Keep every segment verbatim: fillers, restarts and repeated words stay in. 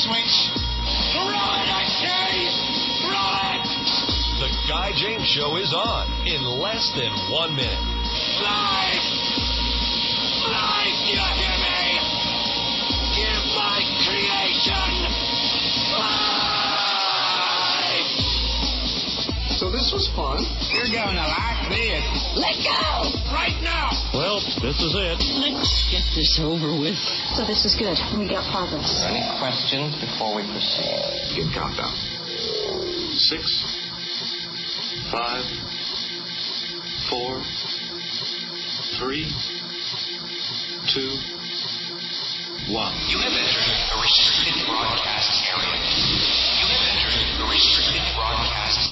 switch. Throw it, I say! Throw it! The Guy James Show is on in less than one minute. Life! Life, do you hear me? Give my creation life! So this was fun. You're going to like this. Let go! Right now! Well, this is it. Let's get this over with. So this is good. We got progress. Any questions before we proceed? Begin countdown. Six, five, four, three, two, one. You have entered a restricted broadcast area. You have entered a restricted broadcast.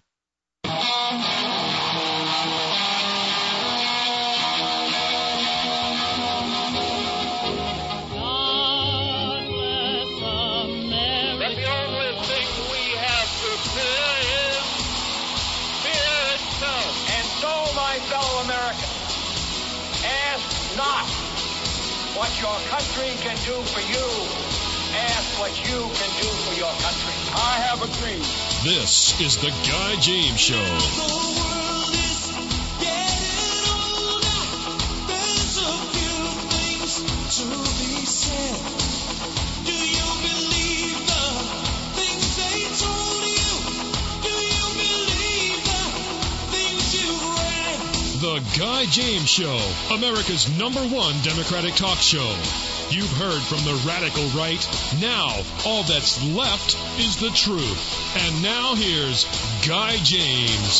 What your country can do for you, ask what you can do for your country. I have a dream. This is the Guy James Show. The world is getting older. There's a few things to be said. Do you believe the things they told you? Do you believe the things you read? The Guy James Show, America's number one Democratic talk show. You've heard from the radical right. Now, all that's left is the truth. And now here's Guy James.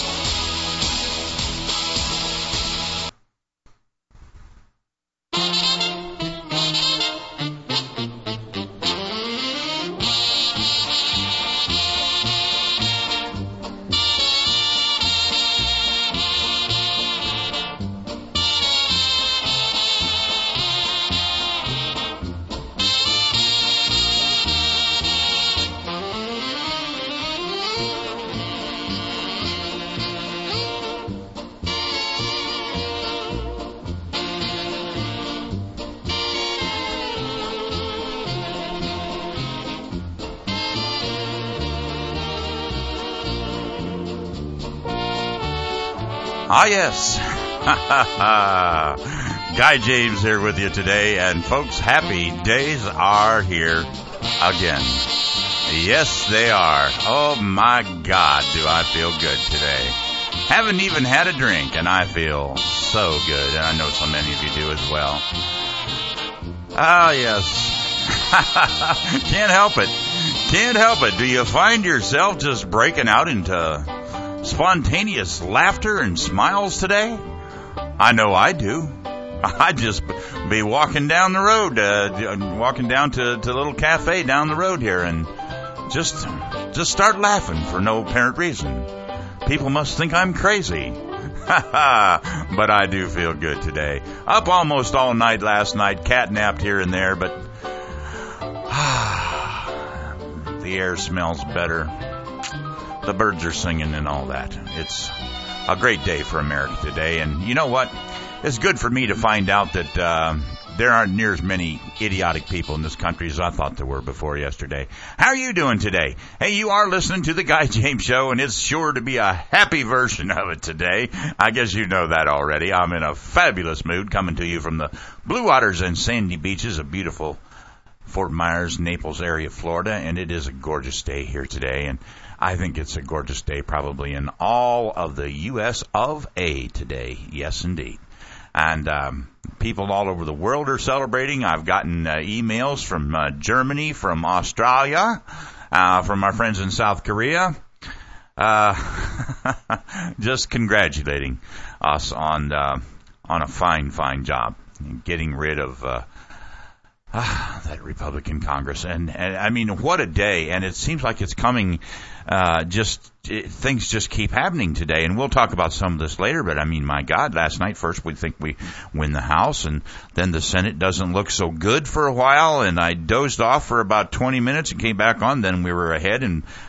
Ah, yes. Guy James here with you today. And, folks, happy days are here again. Yes, they are. Oh, my God, do I feel good today. Haven't even had a drink, and I feel so good. And I know so many of you do as well. Ah, yes. Can't help it. Can't help it. Do you find yourself just breaking out into spontaneous laughter and smiles today? I know I do. I just be walking down the road, uh, walking down to, to a little cafe down the road here, and just just start laughing for no apparent reason. People must think I'm crazy. But I do feel good today. Up almost all night last night, catnapped here and there, but the air smells better. The birds are singing and all that. It's a great day for America today. And you know what? It's good for me to find out that uh, there aren't near as many idiotic people in this country as I thought there were before yesterday. How are you doing today? Hey, you are listening to the Guy James Show, and it's sure to be a happy version of it today. I guess you know that already. I'm in a fabulous mood coming to you from the blue waters and sandy beaches of beautiful Fort Myers, Naples area, Florida, and it is a gorgeous day here today. And I think it's a gorgeous day probably in all of the U S of A today. Yes, indeed. And um, people all over the world are celebrating. I've gotten uh, emails from uh, Germany, from Australia, uh, from our friends in South Korea, uh, just congratulating us on uh, on a fine, fine job getting rid of uh, Ah, that Republican Congress. And, and, I mean, what a day. And it seems like it's coming, uh, just, it, things just keep happening today. And we'll talk about some of this later. But, I mean, my God, last night, first we think we win the House. And then the Senate doesn't look so good for a while. And I dozed off for about twenty minutes and came back on. Then we were ahead. And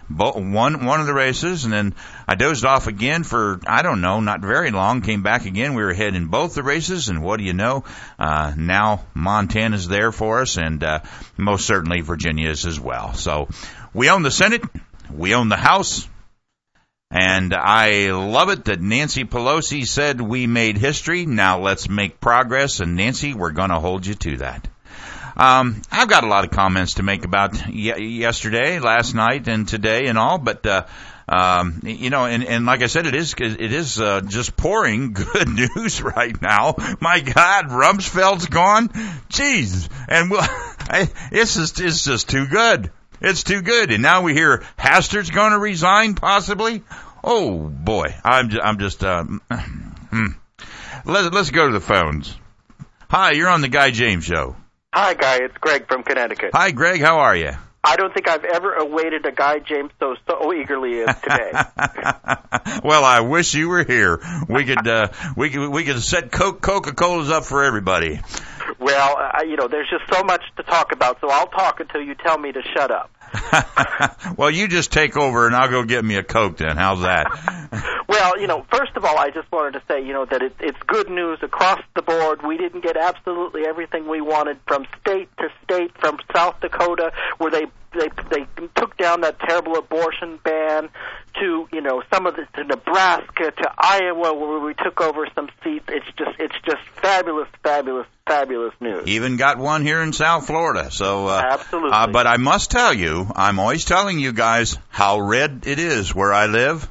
bo- won one of the races, and then I dozed off again for, I don't know, not very long, came back again. We were ahead in both the races, and what do you know? Uh, now Montana's there for us, and uh, most certainly Virginia is as well. So we own the Senate, we own the House, and I love it that Nancy Pelosi said we made history. Now let's make progress, and Nancy, we're going to hold you to that. Um, I've got a lot of comments to make about y- yesterday, last night, and today, and all. But uh, um, you know, and, and like I said, it is it is uh, just pouring good news right now. My God, Rumsfeld's gone. Jeez, and we'll, I, it's just it's just too good. It's too good. And now we hear Hastert's going to resign, possibly. Oh boy, I'm just, I'm just. Uh, hmm. Let's let's go to the phones. Hi, you're on the Guy James Show. Hi, Guy. It's Greg from Connecticut. Hi, Greg. How are you? I don't think I've ever awaited a Guy James so so eagerly as today. Well, I wish you were here. We could uh, we could we could set Coke Coca-Colas up for everybody. Well, uh, you know, there's just so much to talk about, so I'll talk until you tell me to shut up. Well, you just take over, and I'll go get me a Coke then. How's that? Well, you know, first of all, I just wanted to say, you know, that it, it's good news across the board. We didn't get absolutely everything we wanted from state to state, from South Dakota, where they they they took down that terrible abortion ban, to, you know, some of the to Nebraska, to Iowa, where we took over some seats. It's just it's just fabulous, fabulous, fabulous news. Even got one here in South Florida. So uh, absolutely. Uh, but I must tell you, I'm always telling you guys how red it is where I live.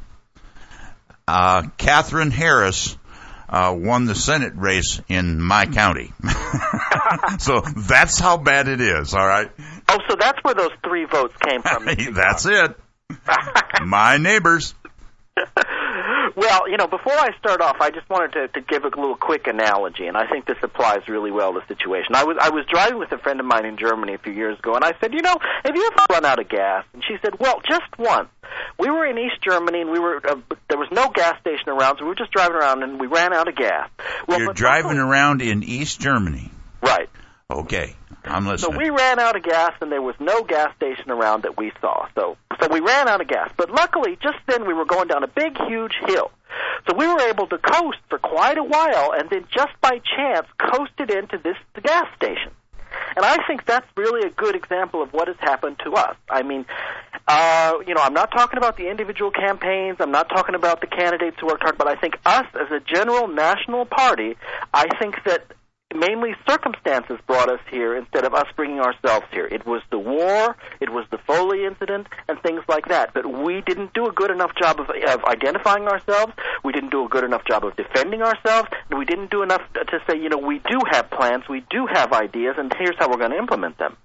Uh, Catherine Harris uh, won the Senate race in my county. So that's how bad it is, all right? Oh, so that's where those three votes came from. That's it. My neighbors. Well, you know, before I start off, I just wanted to, to give a little quick analogy, and I think this applies really well to the situation. I was I was driving with a friend of mine in Germany a few years ago, and I said, you know, have you ever run out of gas? And she said, well, just once. We were in East Germany, and we were uh, there was no gas station around, so we were just driving around, and we ran out of gas. Well, You're driving also, around in East Germany. Right. Okay, I'm listening. So we ran out of gas, and there was no gas station around that we saw. So so we ran out of gas. But luckily, just then we were going down a big, huge hill. So we were able to coast for quite a while, and then just by chance coasted into this the gas station. And I think that's really a good example of what has happened to us. I mean, uh, you know, I'm not talking about the individual campaigns. I'm not talking about the candidates who worked hard. But I think us as a general national party, I think that mainly circumstances brought us here instead of us bringing ourselves here. It was the war, it was the Foley incident, and things like that. But we didn't do a good enough job of, of identifying ourselves, we didn't do a good enough job of defending ourselves, and we didn't do enough to say, you know, we do have plans, we do have ideas, and here's how we're going to implement them.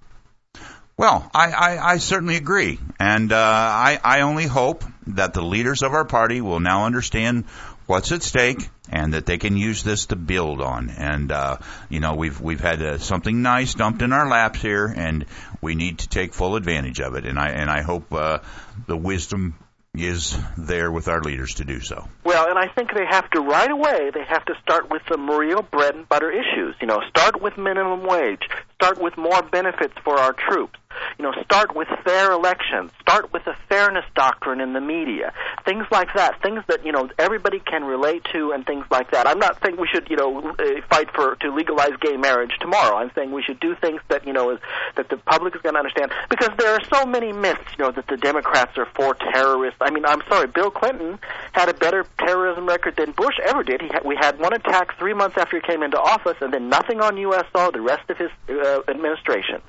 Well, I, I, I certainly agree. And uh, I, I only hope that the leaders of our party will now understand what's at stake, and that they can use this to build on. And uh, you know, we've we've had uh, something nice dumped in our laps here, and we need to take full advantage of it. And I and I hope uh, the wisdom is there with our leaders to do so. Well, and I think they have to right away. They have to start with some real bread and butter issues. You know, start with minimum wage. Start with more benefits for our troops. You know, start with fair elections. Start with a fairness doctrine in the media. Things like that. Things that, you know, everybody can relate to and things like that. I'm not saying we should, you know, fight for to legalize gay marriage tomorrow. I'm saying we should do things that, you know, is, that the public is going to understand. Because there are so many myths, you know, that the Democrats are for terrorists. I mean, I'm sorry, Bill Clinton had a better terrorism record than Bush ever did. He had, we had one attack three months after he came into office, and then nothing on U S soil the rest of his uh, administration.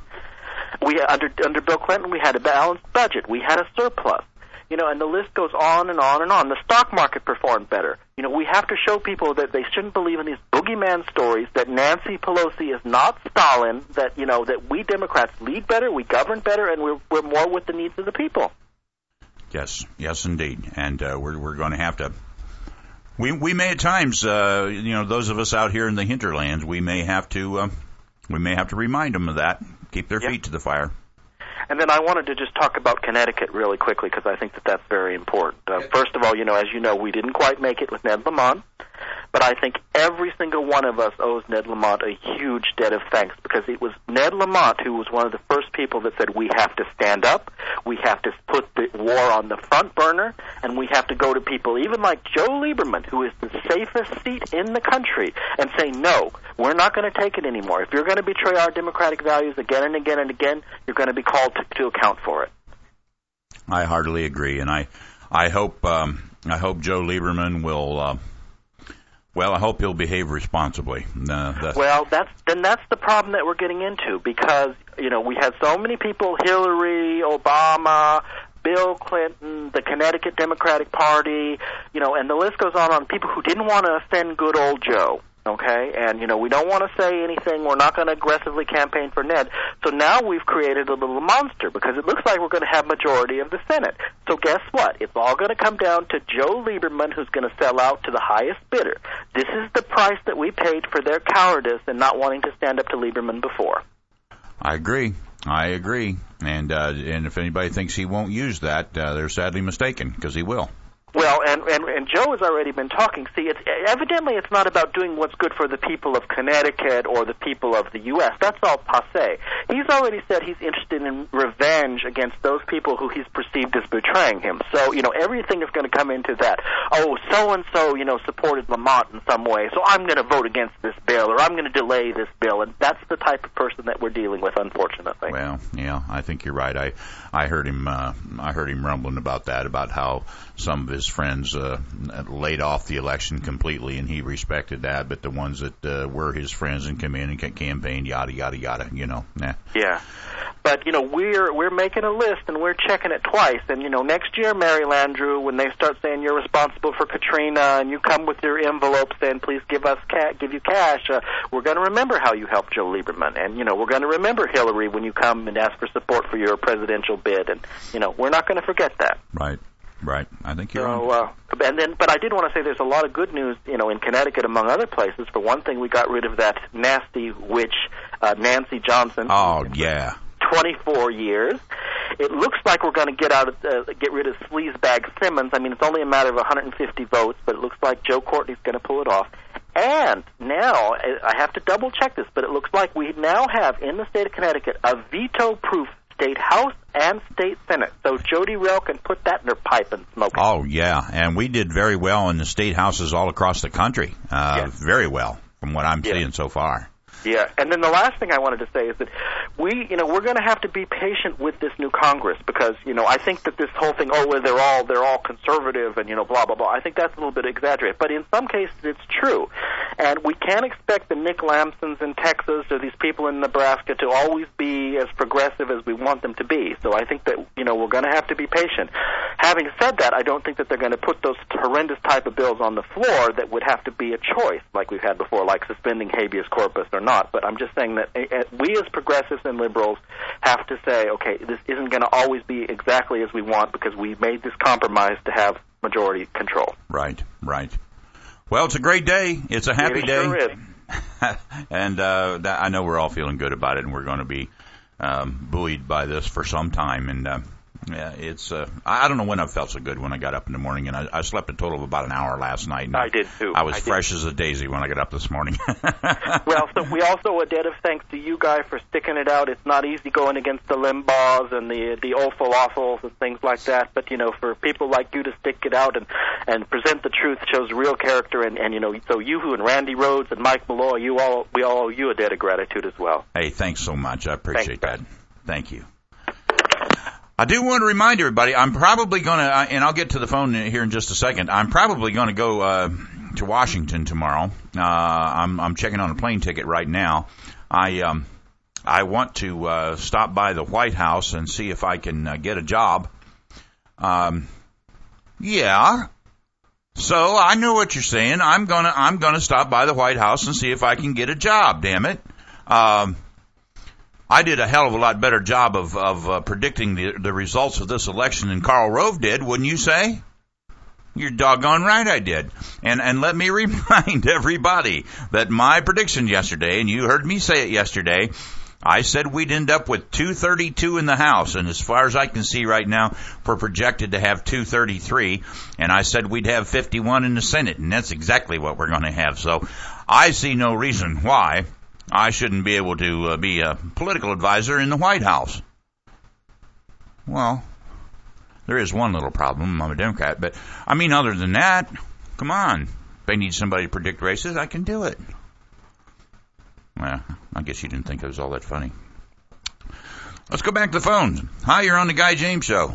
We under under Bill Clinton, we had a balanced budget. We had a surplus. You know, and the list goes on and on and on. The stock market performed better. You know, we have to show people that they shouldn't believe in these boogeyman stories, that Nancy Pelosi is not Stalin, that, you know, that we Democrats lead better, we govern better, and we're, we're more with the needs of the people. Yes, yes, indeed. And uh, we're we're going to have to. We we may at times, uh, you know, those of us out here in the hinterlands, we may have to uh, we may have to remind them of that. Keep their yep. feet to the fire. And then I wanted to just talk about Connecticut really quickly because I think that that's very important. Uh, first of all, you know, as you know, we didn't quite make it with Ned Lamont. But I think every single one of us owes Ned Lamont a huge debt of thanks, because it was Ned Lamont who was one of the first people that said we have to stand up, we have to put the war on the front burner, and we have to go to people even like Joe Lieberman, who is the safest seat in the country, and say, no, we're not going to take it anymore. If you're going to betray our democratic values again and again and again, you're going to be called to, to account for it. I heartily agree, and I, I hope, um, I hope Joe Lieberman will. Uh, well, I hope he'll behave responsibly. Uh, that's well, that's then that's the problem that we're getting into, because you know we had so many people: Hillary, Obama, Bill Clinton, the Connecticut Democratic Party, you know, and the list goes on on people who didn't want to offend good old Joe. Okay, and, you know, we don't want to say anything. We're not going to aggressively campaign for Ned. So now we've created a little monster, because it looks like we're going to have majority of the Senate. So guess what? It's all going to come down to Joe Lieberman, who's going to sell out to the highest bidder. This is the price that we paid for their cowardice and not wanting to stand up to Lieberman before. I agree. I agree. And uh, and if anybody thinks he won't use that, uh, they're sadly mistaken, because he will. Well, and, and and Joe has already been talking. See, it's evidently it's not about doing what's good for the people of Connecticut or the people of the U S That's all passé. He's already said he's interested in revenge against those people who he's perceived as betraying him. So, you know, everything is going to come into that. Oh, so-and-so, you know, supported Lamont in some way, so I'm going to vote against this bill, or I'm going to delay this bill. And that's the type of person that we're dealing with, unfortunately. Well, yeah, I think you're right. I I heard him uh, I heard him rumbling about that, about how some of his friends uh, laid off the election completely, and he respected that. But the ones that uh, were his friends and came in and campaigned, yada yada yada, you know. Nah. Yeah, but you know we're we're making a list and we're checking it twice. And you know next year, Mary Landrieu, when they start saying you're responsible for Katrina and you come with your envelope saying please give us ca- give you cash, uh, we're going to remember how you helped Joe Lieberman, and you know we're going to remember Hillary when you come and ask for support for your presidential bid, and you know we're not going to forget that. Right. Right, I think you're so, right. Uh, and then, but I did want to say there's a lot of good news, you know, in Connecticut among other places. For one thing, we got rid of that nasty witch, uh, Nancy Johnson. Oh yeah, twenty-four years. It looks like we're going to get out of, uh, get rid of sleazebag Simmons. I mean, it's only a matter of one hundred fifty votes, but it looks like Joe Courtney's going to pull it off. And now, I have to double check this, but it looks like we now have in the state of Connecticut a veto-proof state house and state senate. So Jody Rell can put that in her pipe and smoke it. Oh, yeah. And we did very well in the state houses all across the country. Uh, yes. Very well, from what I'm yes. seeing so far. Yeah, and then the last thing I wanted to say is that we, you know, we're going to have to be patient with this new Congress, because, you know, I think that this whole thing, oh, well, they're all they're all conservative and, you know, blah, blah, blah, I think that's a little bit exaggerated. But in some cases it's true. And we can't expect the Nick Lampsons in Texas or these people in Nebraska to always be as progressive as we want them to be. So I think that, you know, we're going to have to be patient. Having said that, I don't think that they're going to put those horrendous type of bills on the floor that would have to be a choice, like we've had before, like suspending habeas corpus or not. But I'm just saying that we as progressives and liberals have to say, okay, this isn't going to always be exactly as we want, because we made this compromise to have majority control. Right, right. Well, it's a great day. It's a happy it day. Sure is. And uh, that, I know we're all feeling good about it, and we're going to be um, buoyed by this for some time. And uh, yeah, it's uh, I don't know when I felt so good when I got up in the morning, and I, I slept a total of about an hour last night. And I did too. I was I fresh did. as a daisy when I got up this morning. Well, so we also owe a debt of thanks to you guys for sticking it out. It's not easy going against the Limbaughs and the the Ofalofals and things like that, but you know, for people like you to stick it out and and present the truth shows real character, and and you know, so you who and Randy Rhodes and Mike Malloy, you all we all owe you a debt of gratitude as well. Hey, thanks so much. I appreciate thanks, that. Thank you. I do want to remind everybody, I'm probably going to, and I'll get to the phone here in just a second, I'm probably going to go uh, to Washington tomorrow. Uh, I'm, I'm checking on a plane ticket right now. I um, I want to uh, stop by the White House and see if I can uh, get a job. Um, yeah. So I know what you're saying. I'm gonna I'm gonna stop by the White House and see if I can get a job. Damn it. Um, I did a hell of a lot better job of, of uh, predicting the, the results of this election than Karl Rove did, wouldn't you say? You're doggone right I did. And and let me remind everybody that my prediction yesterday, and you heard me say it yesterday, I said we'd end up with two thirty-two in the House, and as far as I can see right now, we're projected to have two thirty-three, and I said we'd have fifty-one in the Senate, and that's exactly what we're going to have. So I see no reason why I shouldn't be able to uh, be a political advisor in the White House. Well, there is one little problem. I'm a Democrat, but I mean, other than that, come on. If they need somebody to predict races, I can do it. Well, I guess you didn't think it was all that funny. Let's go back to the phones. Hi, you're on the Guy James Show.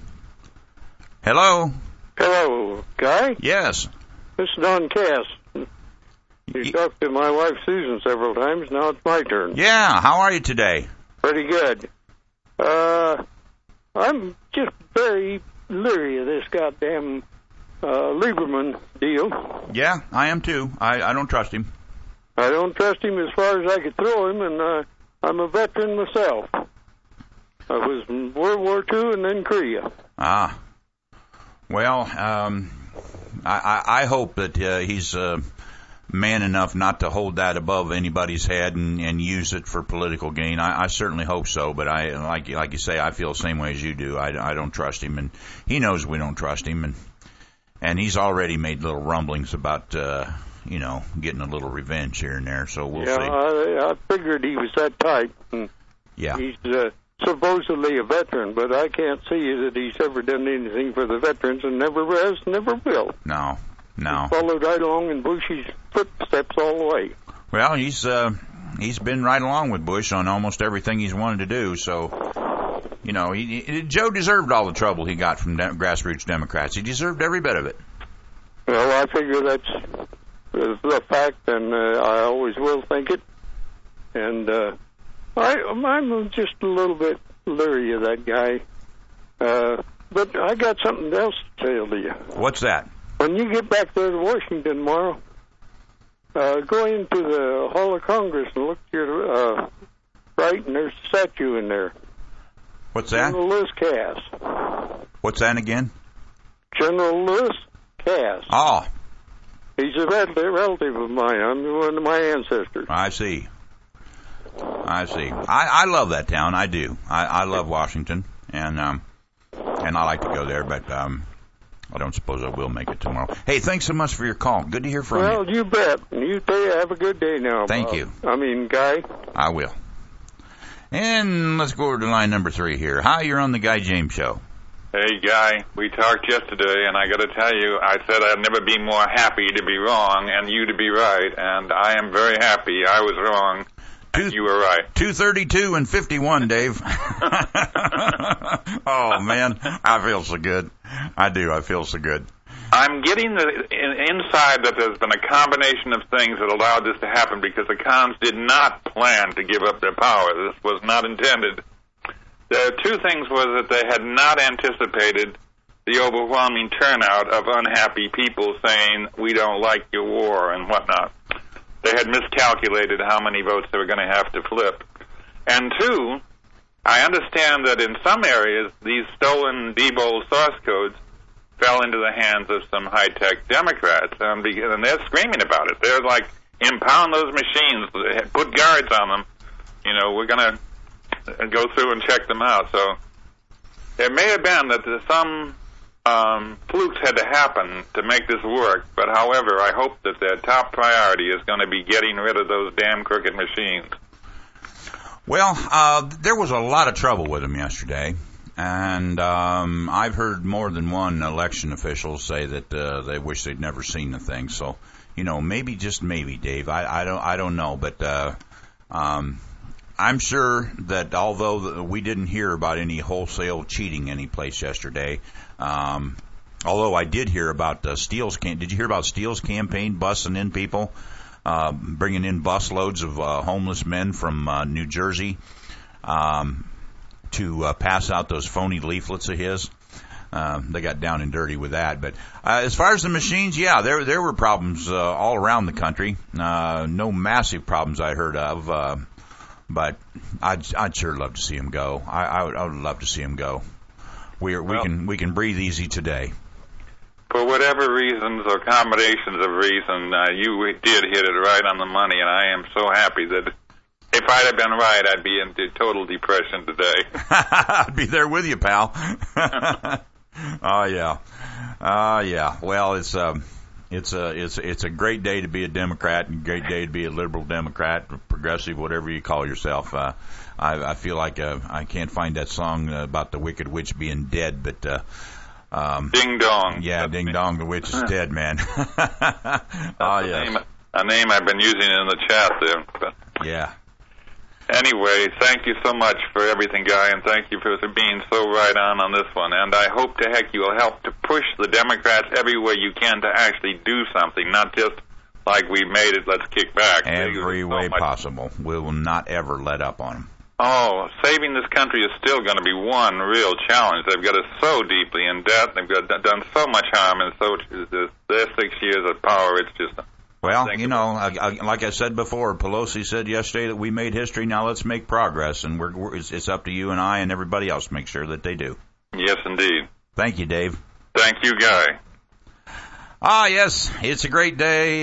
Hello? Hello, Guy? Yes. This is Don Cass. You y- talked to my wife Susan several times. Now it's my turn. Yeah, how are you today? Pretty good. Uh, I'm just very leery of this goddamn uh, Lieberman deal. Yeah, I am too. I, I don't trust him. I don't trust him as far as I could throw him, and uh, I'm a veteran myself. I was in World War Two and then Korea. Ah. Well, um, I, I, I hope that uh, he's uh, man enough not to hold that above anybody's head and, and use it for political gain. I, I certainly hope so, but I like like you say, I feel the same way as you do. I, I don't trust him, and he knows we don't trust him, and and he's already made little rumblings about. Uh, you know, getting a little revenge here and there, so we'll yeah, see. Yeah, I, I figured he was that type. And yeah. He's uh, supposedly a veteran, but I can't see that he's ever done anything for the veterans and never has, never will. No, no. He followed right along in Bush's footsteps all the way. Well, he's uh, he's been right along with Bush on almost everything he's wanted to do, so, you know, he, he, Joe deserved all the trouble he got from de- grassroots Democrats. He deserved every bit of it. Well, I figure that's... is the fact, and uh, I always will think it. And uh, I, I'm just a little bit leery of that guy. Uh, but I got something else to tell to you. What's that? When you get back there to Washington tomorrow, uh, go into the Hall of Congress and look to your uh, right, and there's a statue in there. What's that? General Lewis Cass. What's that again? General Lewis Cass. Oh. He's a relative of mine. I'm one of my ancestors. I see. I see. I, I love that town. I do. I, I love Washington, and um, and I like to go there, but um, I don't suppose I will make it tomorrow. Hey, thanks so much for your call. Good to hear from well, you. Well, you bet. You too. Have a good day now. Thank Bob. you. I mean, Guy. I will. And let's go over to line number three here. Hi, you're on the Guy James Show. Hey, Guy, we talked yesterday, and I got to tell you, I said I'd never be more happy to be wrong and you to be right, and I am very happy I was wrong and you were right. two thirty-two and fifty-one, Dave. Oh, man, I feel so good. I do, I feel so good. I'm getting the in, inside that there's been a combination of things that allowed this to happen because the cons did not plan to give up their power. This was not intended. The two things was that they had not anticipated the overwhelming turnout of unhappy people saying, we don't like your war and whatnot. They had miscalculated how many votes they were going to have to flip. And two, I understand that in some areas, these stolen Diebold source codes fell into the hands of some high-tech Democrats, and, be, and they're screaming about it. They're like, impound those machines, put guards on them. You know, we're going to and go through and check them out. So it may have been that some um, flukes had to happen to make this work, but however, I hope that their top priority is going to be getting rid of those damn crooked machines. Well, uh, there was a lot of trouble with them yesterday, and um, I've heard more than one election official say that uh, they wish they'd never seen the thing. So, you know, maybe, just maybe, Dave, I, I don't, I don't know, but uh, um, I'm sure that although we didn't hear about any wholesale cheating any place yesterday, um, although I did hear about uh, Steele's cam- did you hear about Steele's campaign busing in people, uh, bringing in bus loads of uh, homeless men from uh, New Jersey um, to uh, pass out those phony leaflets of his? Uh, they got down and dirty with that. But uh, as far as the machines, yeah, there there were problems uh, all around the country. Uh, no massive problems I heard of. Uh, But I'd I'd sure love to see him go. I I would, I would love to see him go. We are, we well, can we can breathe easy today. For whatever reasons or combinations of reason, uh, you did hit it right on the money, and I am so happy that If I'd have been right, I'd be in total depression today. I'd be there with you, pal. Oh yeah, uh, yeah. Well, it's um, it's a it's it's a great day to be a Democrat, and a great day to be a liberal Democrat, progressive, whatever you call yourself. Uh, I, I feel like uh, I can't find that song about the Wicked Witch being dead, but. Uh, Um, Ding dong. Yeah, That's ding me. dong, the witch is dead, man. That's oh, a, yeah. name, a name I've been using in the chat there. But yeah. Anyway, thank you so much for everything, Guy, and thank you for being so right on on this one. And I hope to heck you will help to push the Democrats everywhere you can to actually do something, not just like we made it, let's kick back. Every so way much. possible. We will not ever let up on them. Oh, saving this country is still going to be one real challenge. They've got us so deeply in debt. They've got done so much harm in so their six years of power. It's just well, you know, I, I, like I said before, Pelosi said yesterday that we made history. Now let's make progress, and we're, we're it's, it's up to you and I and everybody else to make sure that they do. Yes, indeed. Thank you, Dave. Thank you, Guy. Ah, yes, it's a great day,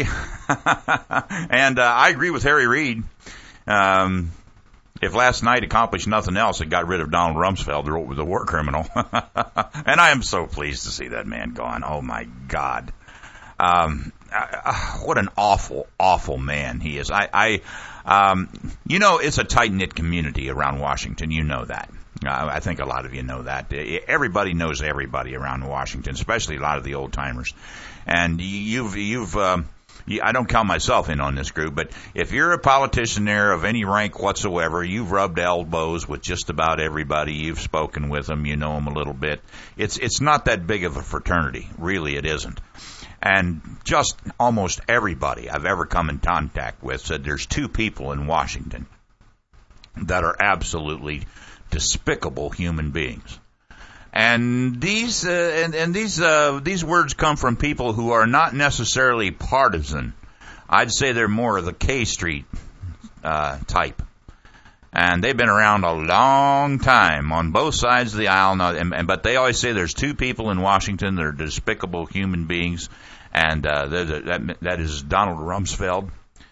and uh, I agree with Harry Reid. Um. If last night accomplished nothing else, it got rid of Donald Rumsfeld, the, the war criminal. And I am so pleased to see that man gone. Oh, my God. Um, uh, what an awful, awful man he is. I, I um, you know, it's a tight-knit community around Washington. You know that. Uh, I think a lot of you know that. Everybody knows everybody around Washington, especially a lot of the old-timers. And you've, you've, um, I don't count myself in on this group, but if you're a politician there of any rank whatsoever, you've rubbed elbows with just about everybody. You've spoken with them. You know them a little bit. It's it's not that big of a fraternity. Really, it isn't. And just almost everybody I've ever come in contact with said there's two people in Washington that are absolutely despicable human beings. And these uh, and, and these uh, these words come from people who are not necessarily partisan. I'd say they're more of the K Street uh, type, and they've been around a long time on both sides of the aisle. Now, and, and, but they always say there's two people in Washington that are despicable human beings, and uh, that that is Donald Rumsfeld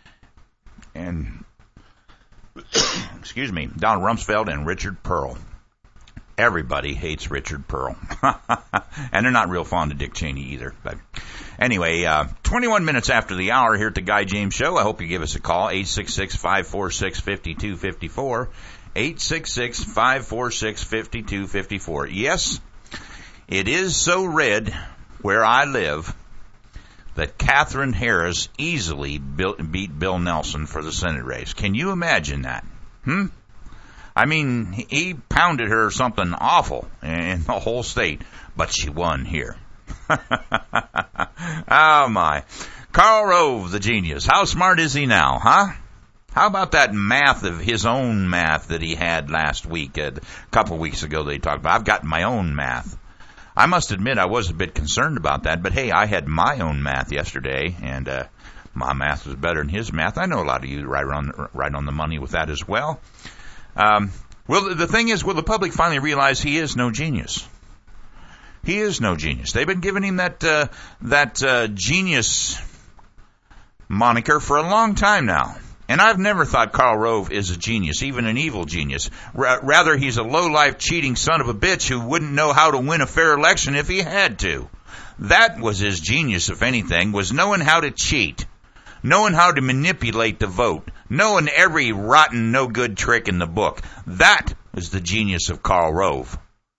and excuse me, Donald Rumsfeld and Richard Pearl. Everybody hates Richard Pearl. And they're not real fond of Dick Cheney either. But anyway, uh, twenty-one minutes after the hour here at the Guy James Show. I hope you give us a call, eight six six, five four six, five two five four, eight six six, five four six, five two five four. Yes, it is so red where I live that Catherine Harris easily beat Bill Nelson for the Senate race. Can you imagine that? Hmm? I mean, he pounded her something awful in the whole state, but she won here. Oh, my. Karl Rove, the genius. How smart is he now, huh? How about that math of his own math that he had last week? A couple weeks ago they talked about, I've got my own math. I must admit I was a bit concerned about that, but hey, I had my own math yesterday, and uh, my math was better than his math. I know a lot of you right on, right on the money with that as well. Um, well, the thing is, will the public finally realize he is no genius? He is no genius. They've been giving him that uh, that uh, genius moniker for a long time now. And I've never thought Karl Rove is a genius, even an evil genius. R- rather, he's a low-life, cheating son of a bitch who wouldn't know how to win a fair election if he had to. That was his genius, if anything, was knowing how to cheat. Knowing how to manipulate the vote. Knowing every rotten, no-good trick in the book. That was the genius of Karl Rove.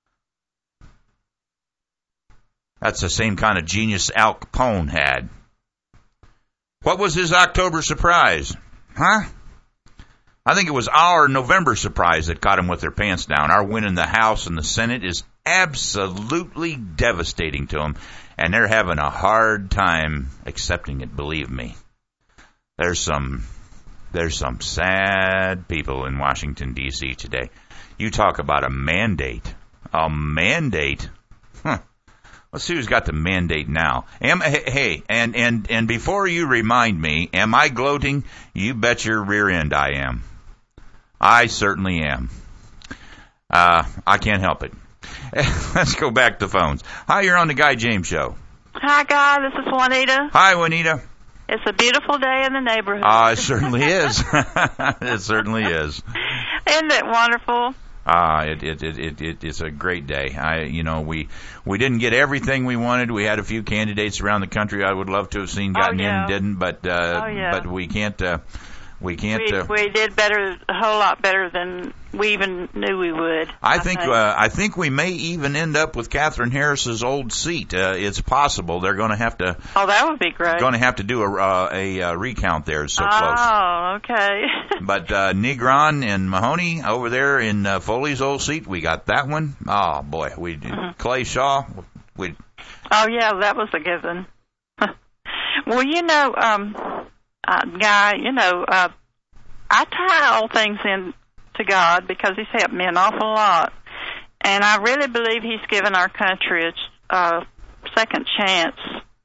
That's the same kind of genius Al Capone had. What was his October surprise? Huh? I think it was our November surprise that caught him with their pants down. Our win in the House and the Senate is absolutely devastating to them, and they're having a hard time accepting it, believe me. There's some there's some sad people in Washington, D C today. You talk about a mandate. A mandate? Huh. Let's see who's got the mandate now. Am, hey, and, and, and before you remind me, am I gloating? You bet your rear end I am. I certainly am. Uh, I can't help it. Let's go back to phones. Hi, you're on the Guy James Show. Hi, Guy. This is Juanita. Hi, Juanita. It's a beautiful day in the neighborhood. Ah, uh, it certainly is. It certainly is. Isn't it wonderful? Ah, uh, it, it it it it it's a great day. I you know we we didn't get everything we wanted. We had a few candidates around the country I would love to have seen gotten oh, yeah. in, didn't, but uh, oh, yeah. but we can't. Uh, We can't. We, uh, we did better, a whole lot better than we even knew we would. I, I think. think. Uh, I think we may even end up with Catherine Harris's old seat. Uh, it's possible they're going to have to. Oh, that would be great. Going to have to do a uh, a uh, recount there. It's so oh, close. Oh, okay. But uh, Negron and Mahoney over there in uh, Foley's old seat, we got that one. Oh boy, we mm-hmm. Clay Shaw. We. Oh yeah, that was a given. Well, you know, um, uh, Guy, you know. Uh, I tie all things in to God because He's helped me an awful lot, and I really believe He's given our country a uh, second chance,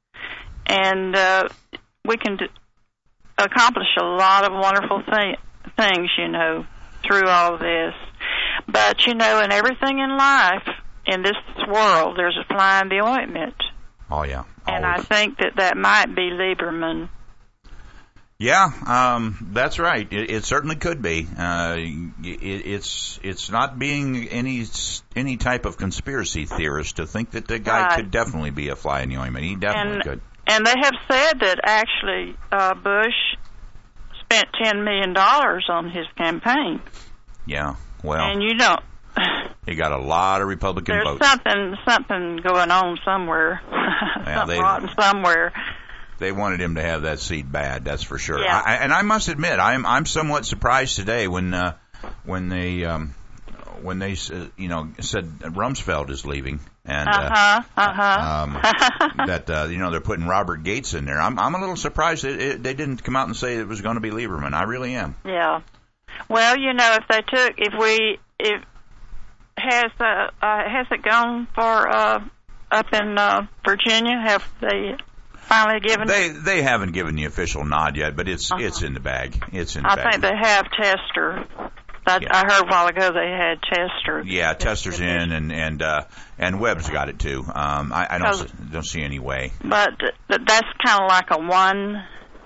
and uh, we can do, accomplish a lot of wonderful th- things, you know, through all this. But you know, in everything in life, in this world, there's a fly in the ointment. Oh yeah, always. And I think that that might be Lieberman. Yeah, um, that's right. It, it certainly could be. Uh, it, it's it's not being any any type of conspiracy theorist to think that the guy right. could definitely be a fly in the ointment. He definitely and, could. And they have said that actually uh, Bush spent ten million dollars on his campaign. Yeah, well, and you know, he got a lot of Republican there's votes. There's something something going on somewhere. Yeah, something they, rotten somewhere. They wanted him to have that seat bad, that's for sure. Yeah. I, and I must admit, I'm I'm somewhat surprised today when uh, when they um, when they uh, you know said Rumsfeld is leaving and uh-huh, uh, uh-huh. um, that uh, you know they're putting Robert Gates in there. I'm I'm a little surprised that it, they didn't come out and say it was going to be Lieberman. I really am. Yeah. Well, you know, if they took if we if has uh, uh has it gone for uh, up in uh, Virginia? Have they? Finally given they they haven't given the official nod yet, but it's uh-huh. it's in the bag. It's in the I bag. I think they have Tester. I, yeah. I heard a while ago they had Tester. Yeah, Tester's in, and and uh, and Webb's got it too. Um, I, I don't see, don't see any way. But that's kind of like a one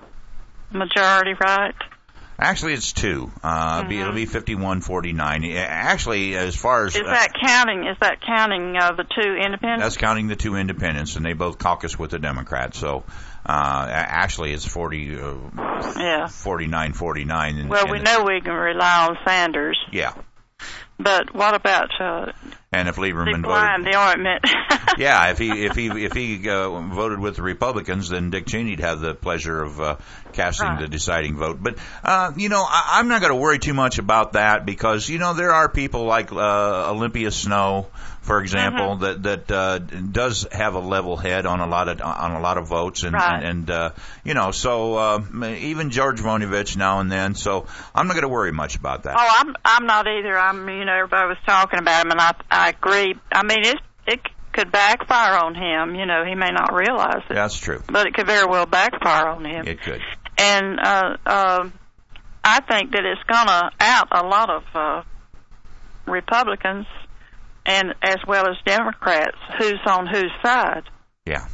majority, right? Actually, it's two. Uh, mm-hmm. It'll be fifty-one forty-nine. Actually, as far as... Is that uh, counting, is that counting uh, the two independents? That's counting the two independents, and they both caucus with the Democrats. So, uh, actually, it's forty, uh, yeah. forty-nine forty-nine. And, well, and we the, know we can rely on Sanders. Yeah. But what about... Uh, and if Lieberman voted... the ointment. Yeah, if he if he if he uh, voted with the Republicans, then Dick Cheney'd have the pleasure of uh, casting right. the deciding vote. But uh, you know, I, I'm not going to worry too much about that because you know there are people like uh, Olympia Snow, for example, mm-hmm. that that uh, does have a level head on a lot of on a lot of votes, and right. and, and uh, you know, so uh, even George Voinovich now and then. So I'm not going to worry much about that. Oh, I'm I'm not either. I'm you know everybody was talking about him, and I I agree. I mean it it. could backfire on him. You know, he may not realize it. That's true. But it could very well backfire on him. It could. And uh, uh, I think that it's going to out a lot of uh, Republicans and as well as Democrats who's on whose side. Yeah.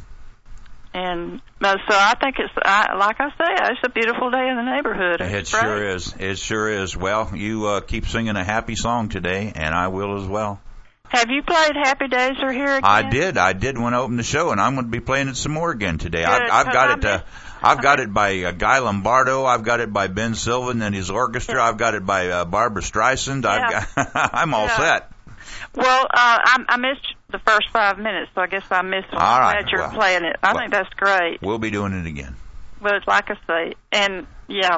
And uh, so I think it's, I, like I say, it's a beautiful day in the neighborhood. It sure is. It sure is. Well, you uh, keep singing a happy song today, and I will as well. Have you played Happy Days Are Here again? I did. I did when I opened the show, and I'm going to be playing it some more again today. Good, I've, I've got I'm it. Uh, I've got it by uh, Guy Lombardo. I've got it by Ben Sylvan and his orchestra. I've got it by uh, Barbara Streisand. I've yeah. got, I'm all yeah. set. Well, uh, I, I missed the first five minutes, so I guess I missed it. All right. I'm glad you're well, playing it. I well, think that's great. We'll be doing it again. Well, it's like I say, and yeah,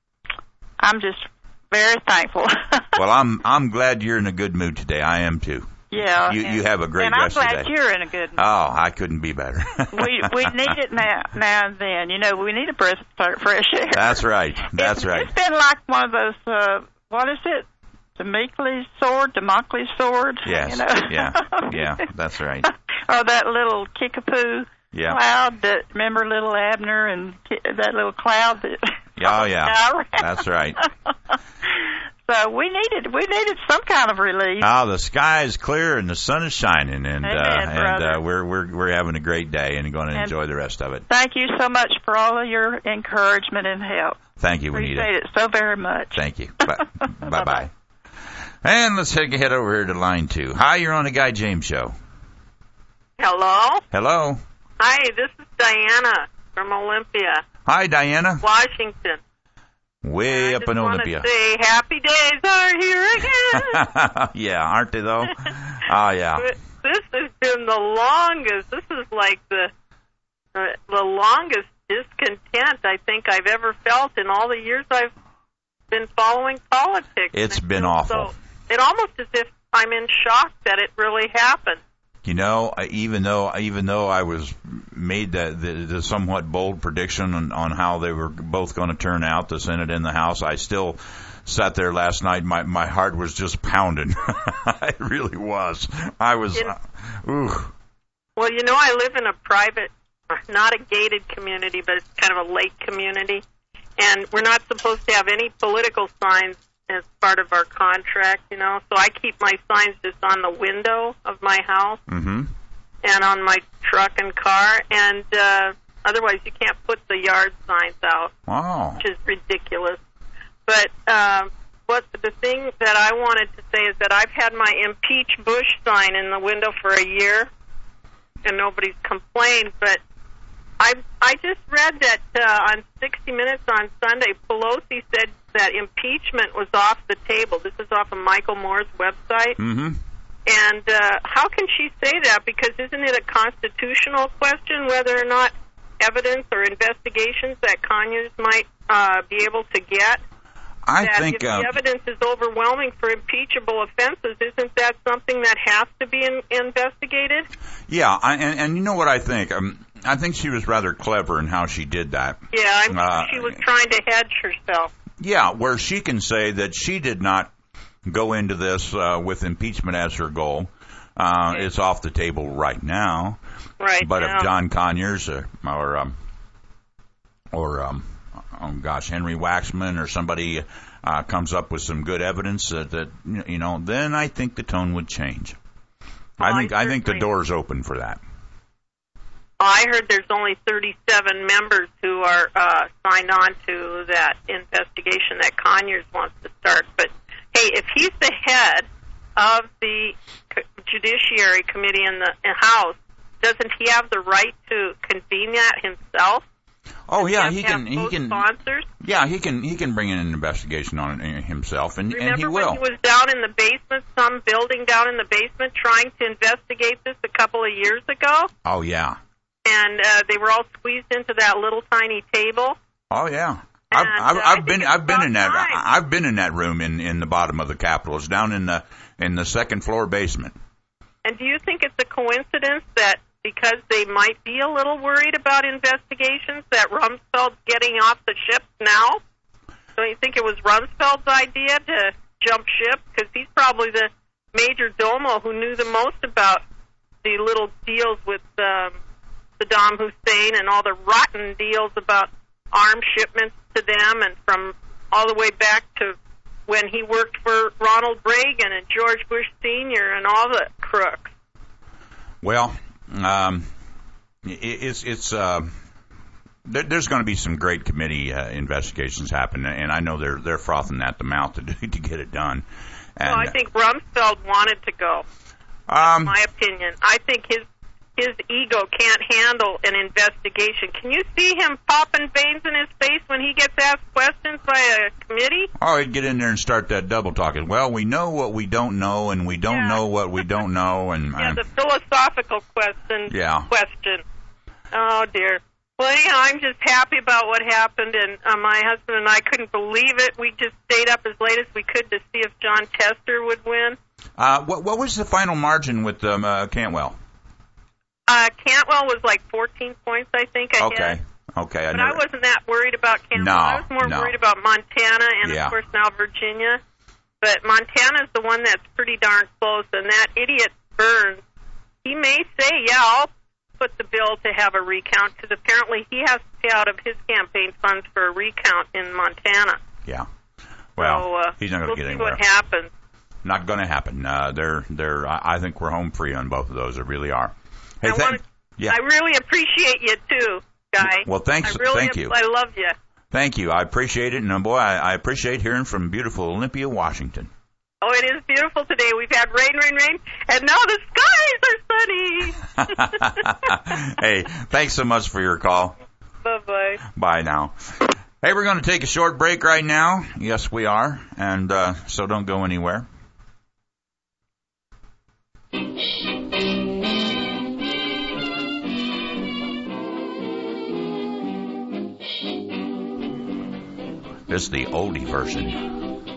I'm just very thankful. Well, I'm I'm glad you're in a good mood today. I am too. Yeah, you and, you have a great and rest I'm of glad the day. you're in a good mood. Oh, I couldn't be better. we we need it now now and then. You know, we need a breath of fresh air. That's right. That's it's, right. It's been like one of those. Uh, what is it? Damocles sword, Damocles sword. Yes. You know? Yeah. Yeah. That's right. Or that little kickapoo yeah. cloud. That remember little Abner and that little cloud that. Oh yeah. That's right. So we needed we needed some kind of relief. Oh, the sky is clear and the sun is shining, and Amen, uh, and uh, brother. we're we're we're having a great day and going to And enjoy the rest of it. Thank you so much for all of your encouragement and help. Thank you, Juanita. Appreciate it so very much. Thank you. Bye bye. Bye. And let's head head over here to line two. Hi, you're on the Guy James Show. Hello. Hello. Hi, this is Diana from Olympia. Hi, Diana. Washington. Way up in Olympia. I just want to say happy days are here again. Yeah, aren't they though? Oh, yeah. This has been the longest. This is like the uh, the longest discontent I think I've ever felt in all the years I've been following politics. It's And been it feels awful. So, it almost as if I'm in shock that it really happened. You know, I- even though even though I was made the, the, the somewhat bold prediction on, on how they were both going to turn out, the Senate and the House, I still sat there last night. My my heart was just pounding. It really was. I was. In, uh, ooh. Well, you know, I live in a private, not a gated community, but it's kind of a lake community, and we're not supposed to have any political signs as part of our contract, you know, so I keep my signs just on the window of my house Mm-hmm. and on my truck and car, and uh, otherwise you can't put the yard signs out, Wow. which is ridiculous. But uh, what the thing that I wanted to say is that I've had my impeach Bush sign in the window for a year, and nobody's complained, but I I just read that uh, on sixty minutes on Sunday, Pelosi said that impeachment was off the table. This is off of Michael Moore's website. Mm-hmm. And uh, how can she say that? Because isn't it a constitutional question whether or not evidence or investigations that Conyers might uh, be able to get? I that think if uh, the evidence is overwhelming for impeachable offenses, isn't that something that has to be in- investigated? yeah, I, and and you know what I think? Um, I think she was rather clever in how she did that. Yeah, I mean, Uh, she was trying to hedge herself. Yeah, where she can say that she did not go into this uh, with impeachment as her goal. Uh, it's off the table right now. Right But now. if John Conyers or or um, or um, oh gosh, Henry Waxman or somebody uh, comes up with some good evidence that, that you know, then I think the tone would change. Well, I think I I think the certainly- door's open for that. I heard there's only thirty-seven members who are uh, signed on to that investigation that Conyers wants to start. But, hey, if he's the head of the C- Judiciary Committee in the in House, doesn't he have the right to convene that himself? Oh yeah, Does he have can he can sponsors? yeah he can he can bring in an investigation on it himself, and Remember and he when will. he was down in the basement, some building down in the basement, trying to investigate this a couple of years ago? Oh yeah. And uh, they were all squeezed into that little tiny table. Oh yeah, I've And, I've, uh, I I've think been it's I've been about in that time. I've been in that room in, in the bottom of the Capitol. It's down in the in the second floor basement. And do you think it's a coincidence that because they might be a little worried about investigations that Rumsfeld's getting off the ship now? Don't you think it was Rumsfeld's idea to jump ship? Because he's probably the major domo who knew the most about the little deals with um, Saddam Hussein and all the rotten deals about arms shipments to them, and from all the way back to when he worked for Ronald Reagan and George Bush Senior and all the crooks. Well, um, it, it's it's uh, there, there's going to be some great committee uh, investigations happen, and I know they're they're frothing at the mouth to do, to get it done. And, well, I think Rumsfeld wanted to go. um, That's my opinion. I think his his ego can't handle an investigation. Can you see him popping veins in his face when he gets asked questions by a committee? Oh, he'd get in there and start that double talking. Well, we know what we don't know, and we don't Yeah. know what we don't know, and Yeah, um, the philosophical question. Yeah. Question. Oh dear. Well, anyhow, I'm just happy about what happened, and uh, my husband and I couldn't believe it. We just stayed up as late as we could to see if John Tester would win. uh, what what was the final margin with um, uh, Cantwell? Uh, Cantwell was like fourteen points, I think. I Okay, guess. okay, I But never. I wasn't that worried about Cantwell. No, I was more no. worried about Montana and, Yeah. of course, now Virginia. But Montana's the one that's pretty darn close, and that idiot Burns, he may say, yeah, I'll put the bill to have a recount, because apparently he has to pay out of his campaign funds for a recount in Montana. Yeah. Well, so, uh, he's not going to we'll get see anywhere. what happens. Not going to happen. Uh, they're, they're. I I think we're home free on both of those. They really are. Hey, I thank, wanna, yeah. I really appreciate you too, Guy. Well, thanks. I really, thank you. I love you. Thank you. I appreciate it, and uh, boy, I, I appreciate hearing from beautiful Olympia, Washington. Oh, it is beautiful today. We've had rain, rain, rain, and now the skies are sunny. Hey, thanks so much for your call. Bye-bye. Bye now. Hey, we're going to take a short break right now. Yes, we are, and uh, so don't go anywhere. This is the oldie version.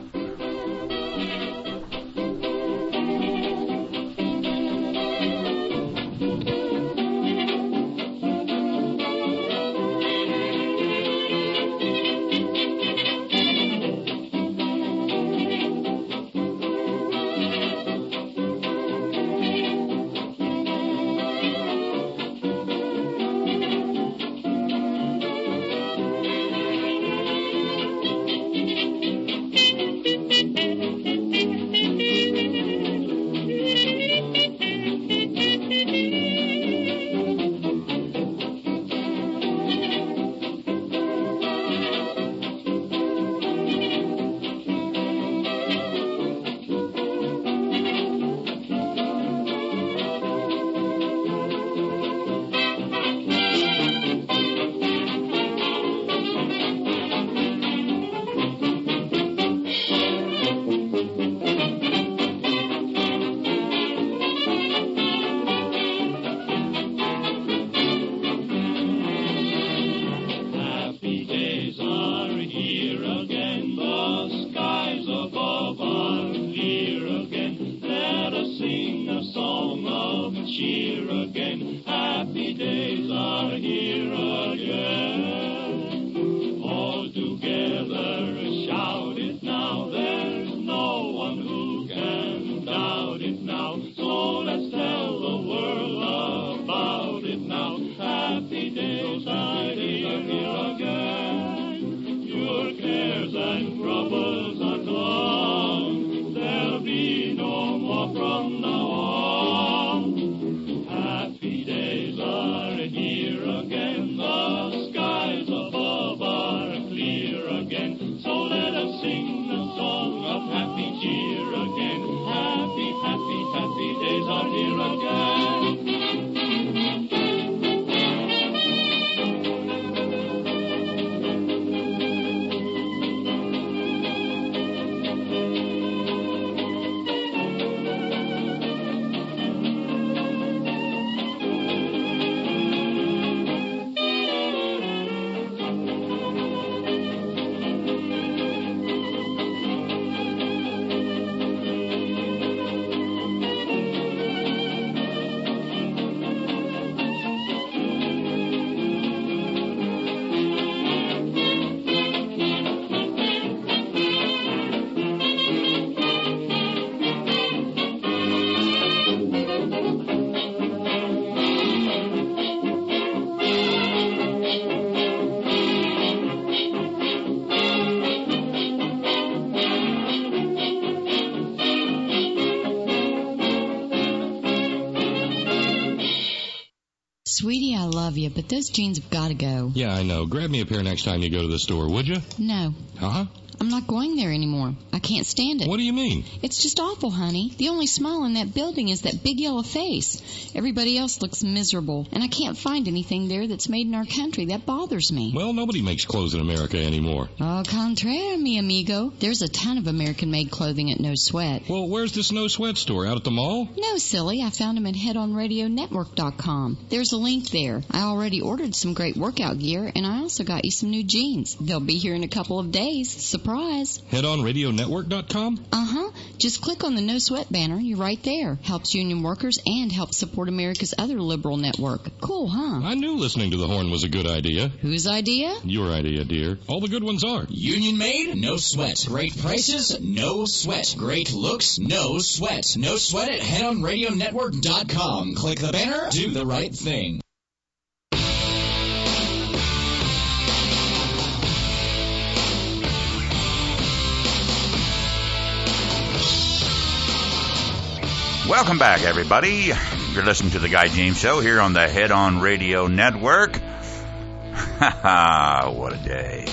Sweetie, I love you, but those jeans have got to go. Yeah, I know. Grab me a pair next time you go to the store, would you? No. Uh-huh. I'm not going there anymore. I can't stand it. What do you mean? It's just awful, honey. The only smile in that building is that big yellow face. Everybody else looks miserable, and I can't find anything there that's made in our country. That bothers me. Well, nobody makes clothes in America anymore. Au contraire, mi amigo. There's a ton of American-made clothing at No Sweat. Well, where's this No Sweat store? Out at the mall? No, silly. I found them at head on radio network dot com. There's a link there. I already ordered some great workout gear, and I also got you some new jeans. They'll be here in a couple of days. Surprise. head on radio network dot com? Uh-huh. Just click on the No Sweat banner. You're right there. Helps union workers and helps support America's other liberal network. Cool, huh? I knew listening to the horn was a good idea. Whose idea? Your idea, dear. All the good ones are. Union made, no sweat. Great prices, no sweat. Great looks, no sweat. No sweat at head on radio network dot com. Click the banner, do the right thing. Welcome back, everybody. You're listening to the Guy James Show here on the Head On Radio Network. Ha ha, what a day.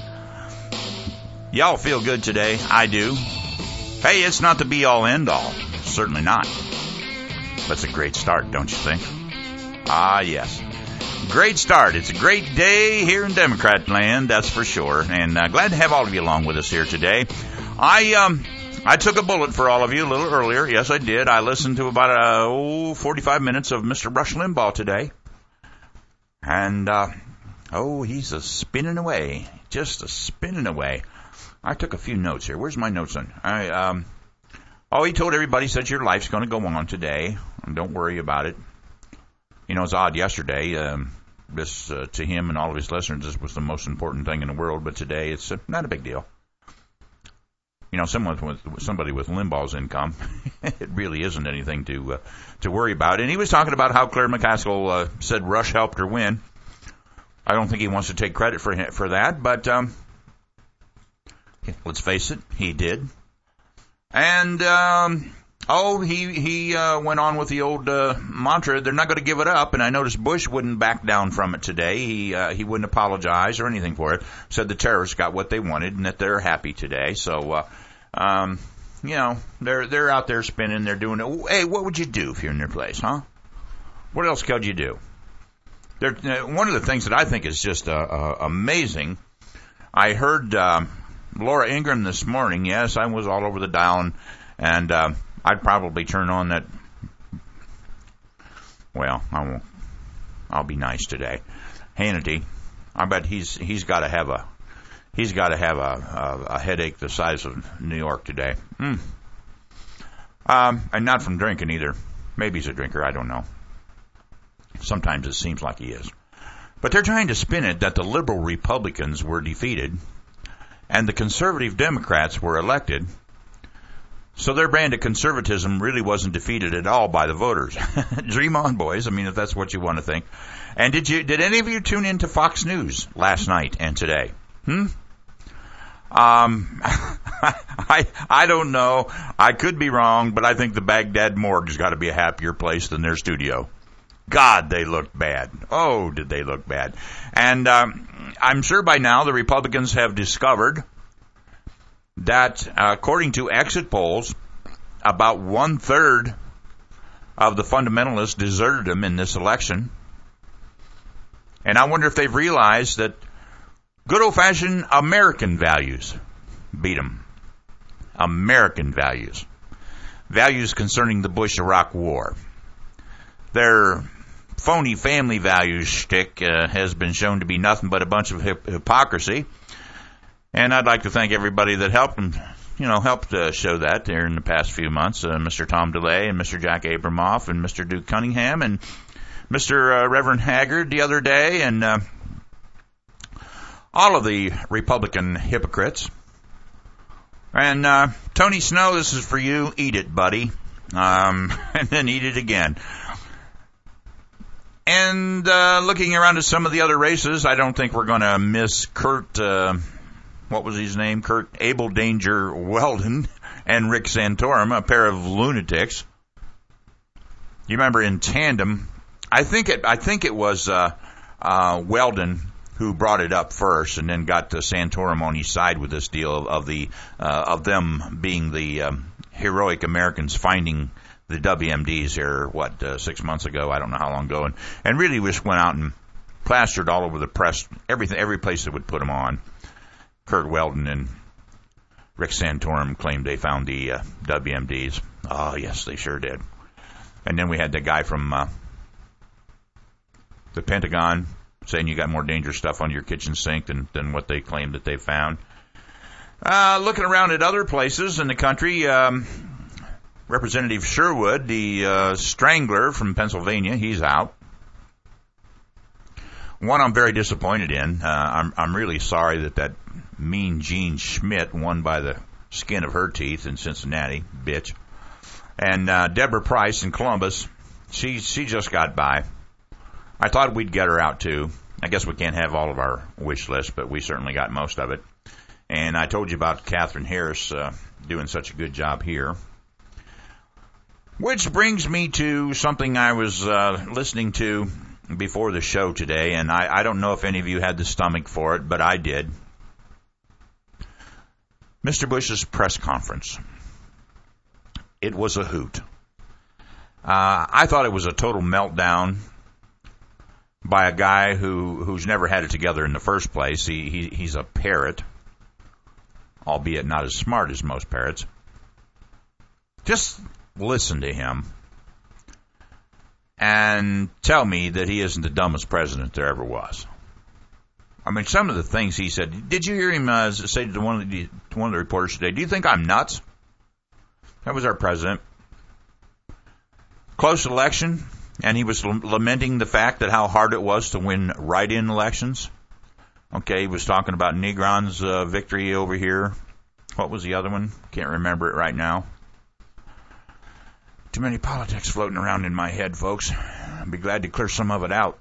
Y'all feel good today? I do. Hey, it's not the be-all, end-all. Certainly not. But it's a great start, don't you think? Ah, yes. Great start. It's a great day here in Democrat land, that's for sure. And uh, glad to have all of you along with us here today. I um I took a bullet for all of you a little earlier. Yes, I did. I listened to about uh, oh, forty-five minutes of Mister Rush Limbaugh today. And, uh, oh, he's a spinning away. Just a spinning away. I took a few notes here. Where's my notes on? I, um, oh, he told everybody, said your life's going to go on today. And don't worry about it. You know, it's odd yesterday. Um, this, uh, to him and all of his listeners, this was the most important thing in the world. But today, it's uh, not a big deal. You know, someone with somebody with Limbaugh's income, it really isn't anything to uh, to worry about. And he was talking about how Claire McCaskill uh, said Rush helped her win. I don't think he wants to take credit for for that, but um, let's face it, he did. And um, oh, he he uh, went on with the old uh, mantra: they're not going to give it up. And I noticed Bush wouldn't back down from it today. He uh, he wouldn't apologize or anything for it. Said the terrorists got what they wanted and that they're happy today. So. Uh, Um, you know, they're they're out there spinning, they're doing it. Hey, what would you do if you're in their place, huh? What else could you do? They're, uh, one of the things that I think is just uh, uh, amazing, I heard uh, Laura Ingraham this morning. Yes, I was all over the dial, and, and uh, I'd probably turn on that. Well, I won't. I'll be nice today. Hannity, I bet he's he's got to have a. He's got to have a, a, a headache the size of New York today. Mm. Um, and not from drinking either. Maybe he's a drinker. I don't know. Sometimes it seems like he is. But they're trying to spin it that the liberal Republicans were defeated and the conservative Democrats were elected. So their brand of conservatism really wasn't defeated at all by the voters. Dream on, boys. I mean, if that's what you want to think. And did you? Did any of you tune into Fox News last night and today? Hmm? Um, I I don't know. I could be wrong, but I think the Baghdad morgue's got to be a happier place than their studio. God, they looked bad. Oh, did they look bad. And um, I'm sure by now the Republicans have discovered that, uh, according to exit polls, about one-third of the fundamentalists deserted them in this election. And I wonder if they've realized that good old-fashioned American values beat them. American values. Values concerning the Bush-Iraq War. Their phony family values shtick uh, has been shown to be nothing but a bunch of hip- hypocrisy. And I'd like to thank everybody that helped them, you know, helped uh, show that there in the past few months. Uh, Mister Tom DeLay and Mister Jack Abramoff and Mister Duke Cunningham and Mister Uh, Reverend Haggard the other day, and uh, all of the Republican hypocrites. And uh, Tony Snow, this is for you. Eat it, buddy. Um, and then eat it again. And uh, looking around at some of the other races, I don't think we're going to miss Kurt, uh, what was his name? Kurt Abel Danger Weldon and Rick Santorum, a pair of lunatics. You remember in tandem, I think it, I think it was uh, uh, Weldon who brought it up first, and then got the Santorum on his side with this deal of, of the uh, of them being the um, heroic Americans finding the W M Ds here, what, uh, six months ago? I don't know how long ago, and, and really just went out and plastered all over the press, everything, every place that would put them on. Kurt Weldon and Rick Santorum claimed they found the uh, W M Ds. Oh, yes, they sure did. And then we had the guy from uh, the Pentagon saying you got more dangerous stuff on your kitchen sink than, than what they claim that they found. Uh, looking around at other places in the country, um, Representative Sherwood, the uh, strangler from Pennsylvania, he's out. One I'm very disappointed in. Uh, I'm, I'm really sorry that that mean Jean Schmidt won by the skin of her teeth in Cincinnati, bitch. And uh, Deborah Price in Columbus, she she just got by. I thought we'd get her out, too. I guess we can't have all of our wish list, but we certainly got most of it. And I told you about Catherine Harris uh, doing such a good job here. Which brings me to something I was uh, listening to before the show today, and I, I don't know if any of you had the stomach for it, but I did. Mister Bush's press conference. It was a hoot. Uh, I thought it was a total meltdown by a guy who, who's never had it together in the first place. He, he he's a parrot, albeit not as smart as most parrots. Just listen to him and tell me that he isn't the dumbest president there ever was. I mean, some of the things he said. Did you hear him uh, say to one of the to one of the reporters today, "Do you think I'm nuts?" That was our president. Close election, and he was l- lamenting the fact that how hard it was to win write-in elections. Okay, he was talking about Negron's uh, victory over here. What was the other one? Can't remember it right now. Too many politics floating around in my head, folks. I'd be glad to clear some of it out.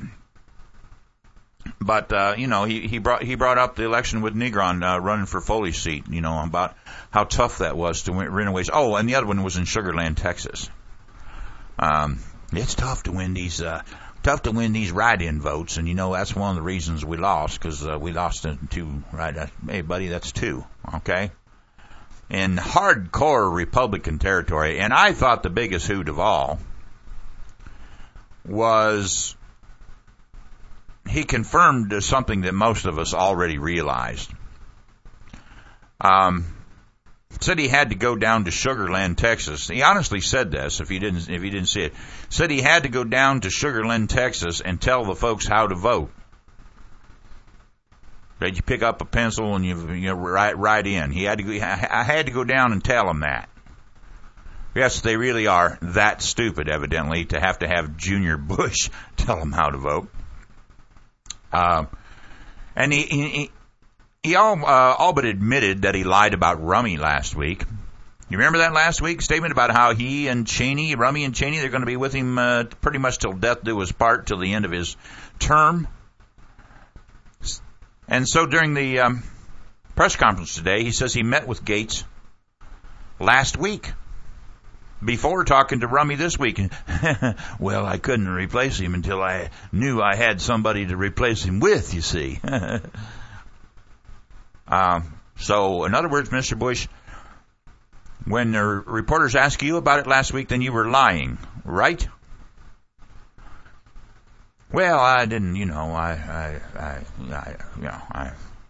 But, uh, you know, he, he brought he brought up the election with Negron uh, running for Foley's seat, you know, about how tough that was to win, win away. Oh, and the other one was in Sugar Land, Texas. Um, it's tough to win these uh, tough to win these write-in votes, and, you know, that's one of the reasons we lost, because uh, we lost to two, right? Uh, hey, buddy, that's two, okay? In hardcore Republican territory, and I thought the biggest hoot of all was he confirmed something that most of us already realized. Um, said he had to go down to Sugar Land, Texas. He honestly said this, if you didn't if you didn't see it. Said he had to go down to Sugar Land, Texas, and tell the folks how to vote. That you pick up a pencil and you, you know, write write in. He had to. Go, I had to go down and tell them that. Yes, they really are that stupid, evidently, to have to have Junior Bush tell them how to vote. Uh, and he he, he all uh, all but admitted that he lied about Rummy last week. You remember that last week statement about how he and Cheney, Rummy and Cheney, they're going to be with him uh, pretty much till death do us part, till the end of his term. And so during the um, press conference today, he says he met with Gates last week before talking to Rummy this week. Well, I couldn't replace him until I knew I had somebody to replace him with, you see. um, so, in other words, Mister Bush, when the reporters asked you about it last week, then you were lying, right? Well, I didn't, you know, I, I, I, I, you know, I,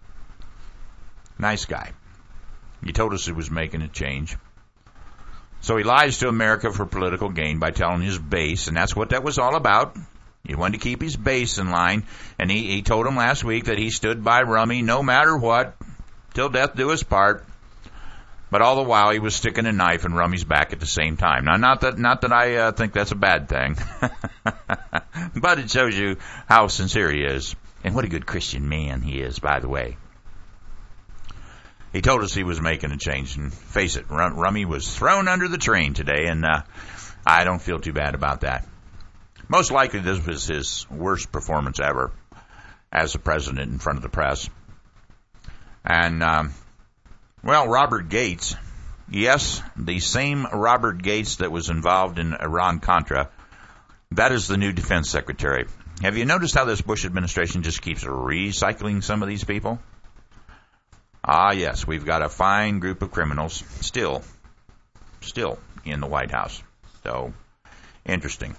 nice guy. He told us he was making a change. So he lies to America for political gain by telling his base, and that's what that was all about. He wanted to keep his base in line, and he, he told him last week that he stood by Rummy no matter what, till death do us part. But all the while, he was sticking a knife in Rummy's back at the same time. Now, not that not that I uh, think that's a bad thing, but it shows you how sincere he is, and what a good Christian man he is, by the way. He told us he was making a change, and face it, Rummy was thrown under the train today, and uh, I don't feel too bad about that. Most likely, this was his worst performance ever as a president in front of the press, and. Um, Well, Robert Gates, yes, the same Robert Gates that was involved in Iran-Contra, that is the new defense secretary. Have you noticed how this Bush administration just keeps recycling some of these people? Ah, yes, we've got a fine group of criminals still, still in the White House. So, interesting.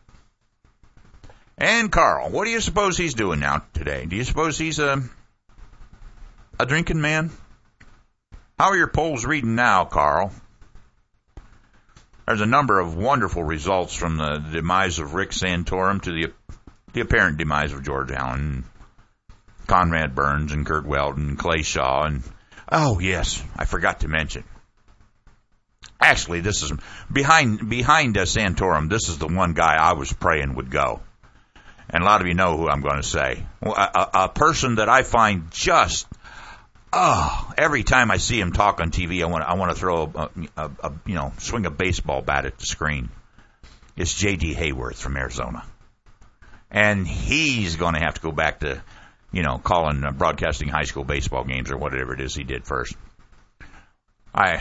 And Carl, what do you suppose he's doing now today? Do you suppose he's a, a drinking man? How are your polls reading now, Carl? There's a number of wonderful results from the demise of Rick Santorum to the the apparent demise of George Allen, Conrad Burns, and Kurt Weldon, and Clay Shaw, and oh yes, I forgot to mention. Actually, this is behind behind uh, Santorum. This is the one guy I was praying would go, and a lot of you know who I'm going to say. A, a, a person that I find just. Oh, every time I see him talk on T V, I want I want to throw a, a, a you know swing a baseball bat at the screen. It's J D Hayworth from Arizona, and he's going to have to go back to you know calling uh, broadcasting high school baseball games or whatever it is he did first. I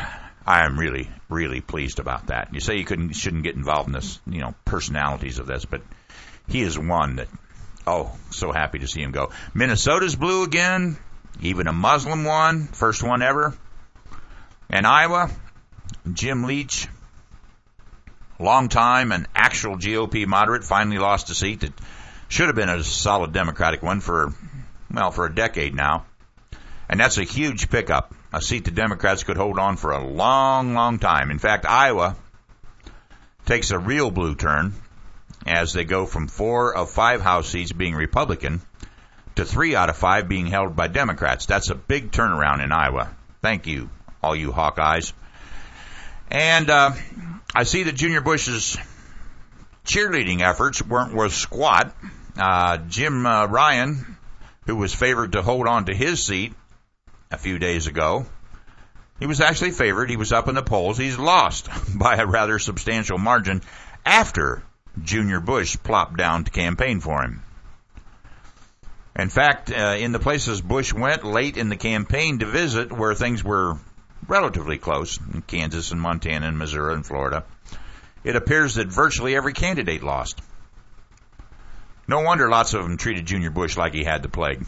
I am really, really pleased about that. You say you couldn't, shouldn't get involved in this, you know, personalities of this, but he is one that, oh, so happy to see him go. Minnesota's blue again, even a Muslim one, first one ever. And Iowa, Jim Leach, long time and actual G O P moderate, finally lost a seat that should have been a solid Democratic one for, well, for a decade now. And that's a huge pickup, a seat the Democrats could hold on for a long, long time. In fact, Iowa takes a real blue turn as they go from four of five House seats being Republican to three out of five being held by Democrats. That's a big turnaround in Iowa. Thank you, all you Hawkeyes. And uh, I see that Junior Bush's cheerleading efforts weren't worth squat. Uh, Jim uh, Ryan, who was favored to hold on to his seat a few days ago, he was actually favored. He was up in the polls. He's lost by a rather substantial margin after Junior Bush plopped down to campaign for him. In fact, uh, in the places Bush went late in the campaign to visit where things were relatively close, in Kansas and Montana and Missouri and Florida, it appears that virtually every candidate lost. No wonder lots of them treated Junior Bush like he had the plague.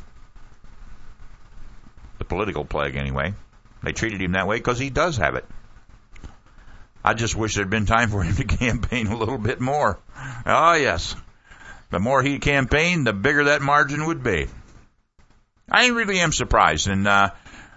The political plague, anyway. They treated him that way because he does have it. I just wish there'd been time for him to campaign a little bit more. Oh, yes. The more he campaigned, the bigger that margin would be. I really am surprised. And uh,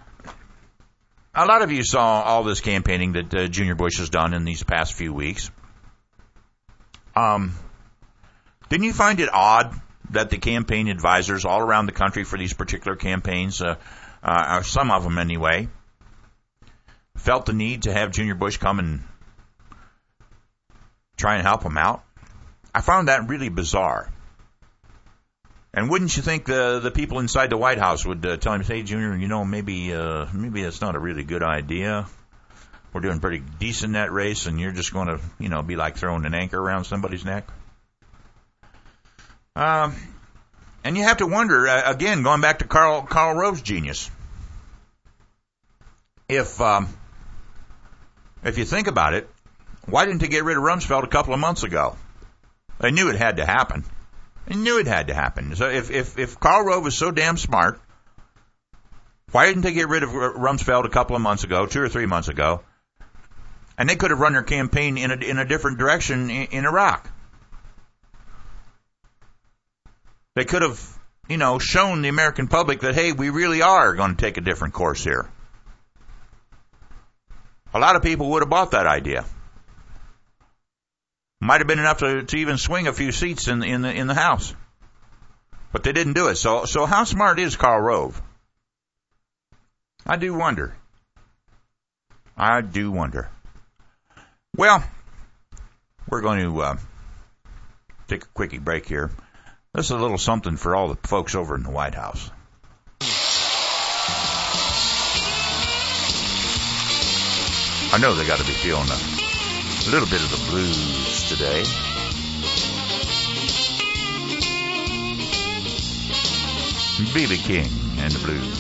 a lot of you saw all this campaigning that uh, Junior Bush has done in these past few weeks. Um, didn't you find it odd that the campaign advisors all around the country for these particular campaigns, uh, uh, or some of them anyway, felt the need to have Junior Bush come and try and help him out? I found that really bizarre. And wouldn't you think the the people inside the White House would uh, tell him, "Hey, Junior, you know, maybe uh, maybe that's not a really good idea. We're doing pretty decent in that race, and you're just going to, you know, be like throwing an anchor around somebody's neck." Um, and you have to wonder, uh, again, going back to Karl, Karl Rove's genius, if um, if you think about it, why didn't they get rid of Rumsfeld a couple of months ago? They knew it had to happen. They knew it had to happen. So if, if, if Karl Rove was so damn smart, why didn't they get rid of Rumsfeld a couple of months ago, two or three months ago? And they could have run their campaign in a, in a different direction in, in Iraq. They could have, you know, shown the American public that, hey, we really are going to take a different course here. A lot of people would have bought that idea. Might have been enough to, to even swing a few seats in, in the in the House, but they didn't do it. So, so how smart is Karl Rove? I do wonder. I do wonder. Well, we're going to uh, take a quickie break here. This is a little something for all the folks over in the White House. I know they got to be feeling a little bit of the blues today. B B King and the blues.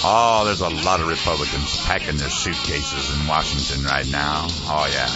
Oh, there's a lot of Republicans packing their suitcases in Washington right now. Oh, yeah.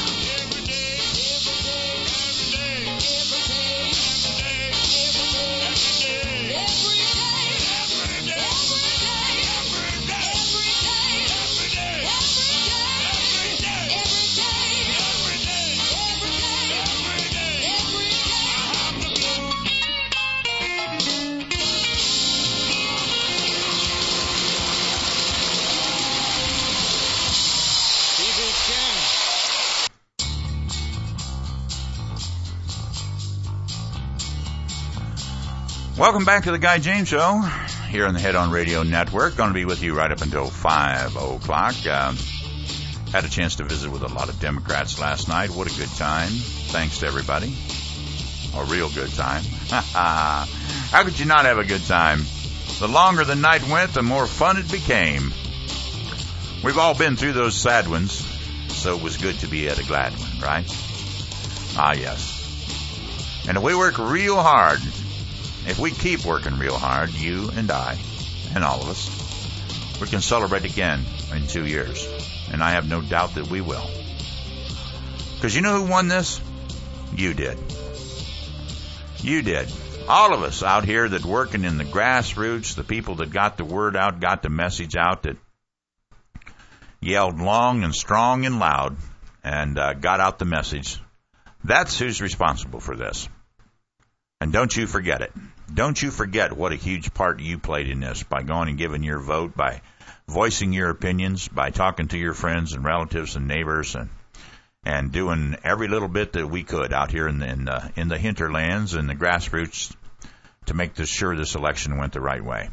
Welcome back to the Guy James Show here on the Head On Radio Network. Going to be with you right up until five o'clock. Um, had a chance to visit with a lot of Democrats last night. What a good time. Thanks to everybody. A real good time. How could you not have a good time? The longer the night went, the more fun it became. We've all been through those sad ones, so it was good to be at a glad one, right? Ah, yes. And if we work real hard, if we keep working real hard, you and I, and all of us, we can celebrate again in two years. And I have no doubt that we will. Because you know who won this? You did. You did. All of us out here that working in the grassroots, the people that got the word out, got the message out, that yelled long and strong and loud and uh, got out the message. That's who's responsible for this. And don't you forget it. Don't you forget what a huge part you played in this by going and giving your vote, by voicing your opinions, by talking to your friends and relatives and neighbors, and and doing every little bit that we could out here in the in the, in the hinterlands and the grassroots to make this, sure this election went the right way.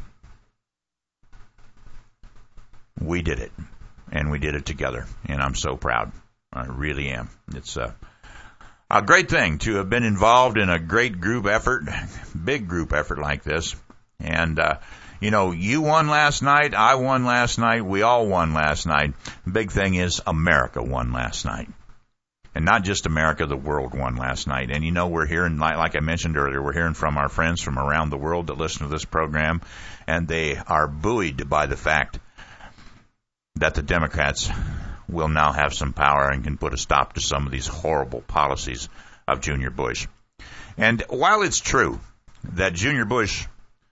We did it, and we did it together, and I'm so proud. I really am. It's uh, a great thing to have been involved in a great group effort, big group effort like this. And, uh, you know, you won last night, I won last night, we all won last night. The big thing is America won last night. And not just America, the world won last night. And, you know, we're hearing, like, like I mentioned earlier, we're hearing from our friends from around the world that listen to this program, and they are buoyed by the fact that the Democrats will now have some power and can put a stop to some of these horrible policies of Junior Bush. And while it's true that Junior Bush,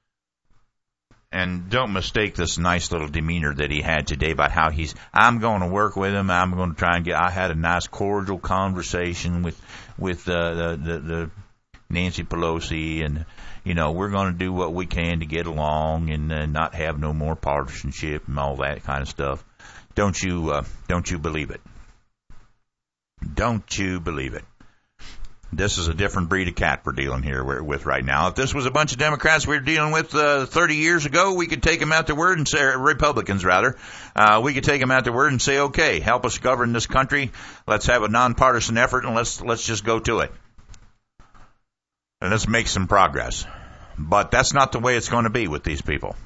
and don't mistake this nice little demeanor that he had today about how he's, I'm going to work with him, I'm going to try and get, I had a nice cordial conversation with, with uh, the, the, the Nancy Pelosi, and, you know, we're going to do what we can to get along and uh, not have no more partisanship and all that kind of stuff. Don't you, uh, don't you believe it? Don't you believe it? This is a different breed of cat we're dealing here with right now. If this was a bunch of Democrats we were dealing with uh, thirty years ago, we could take them at their word and say, Republicans rather, uh, we could take them at their word and say, okay, help us govern this country. Let's have a nonpartisan effort and let's let's just go to it. And let's make some progress. But that's not the way it's going to be with these people.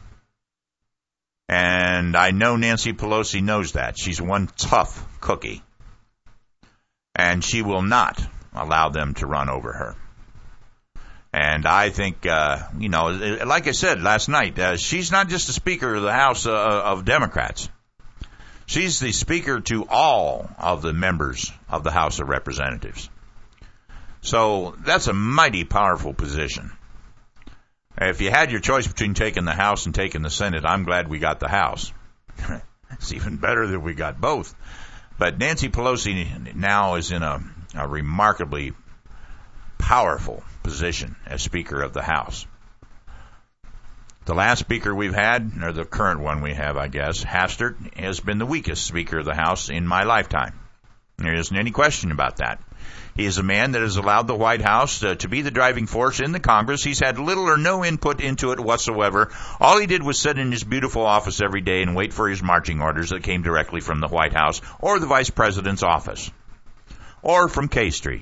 And I know Nancy Pelosi knows that. She's one tough cookie. And she will not allow them to run over her. And I think, uh, you know, like I said last night, uh, she's not just the Speaker of the House uh, of Democrats. She's the Speaker to all of the members of the House of Representatives. So that's a mighty powerful position. If you had your choice between taking the House and taking the Senate, I'm glad we got the House. It's even better that we got both. But Nancy Pelosi now is in a, a remarkably powerful position as Speaker of the House. The last Speaker we've had, or the current one we have, I guess, Hastert, has been the weakest Speaker of the House in my lifetime. There isn't any question about that. He is a man that has allowed the White House uh, to be the driving force in the Congress. He's had little or no input into it whatsoever. All he did was sit in his beautiful office every day and wait for his marching orders that came directly from the White House or the Vice President's office or from K Street.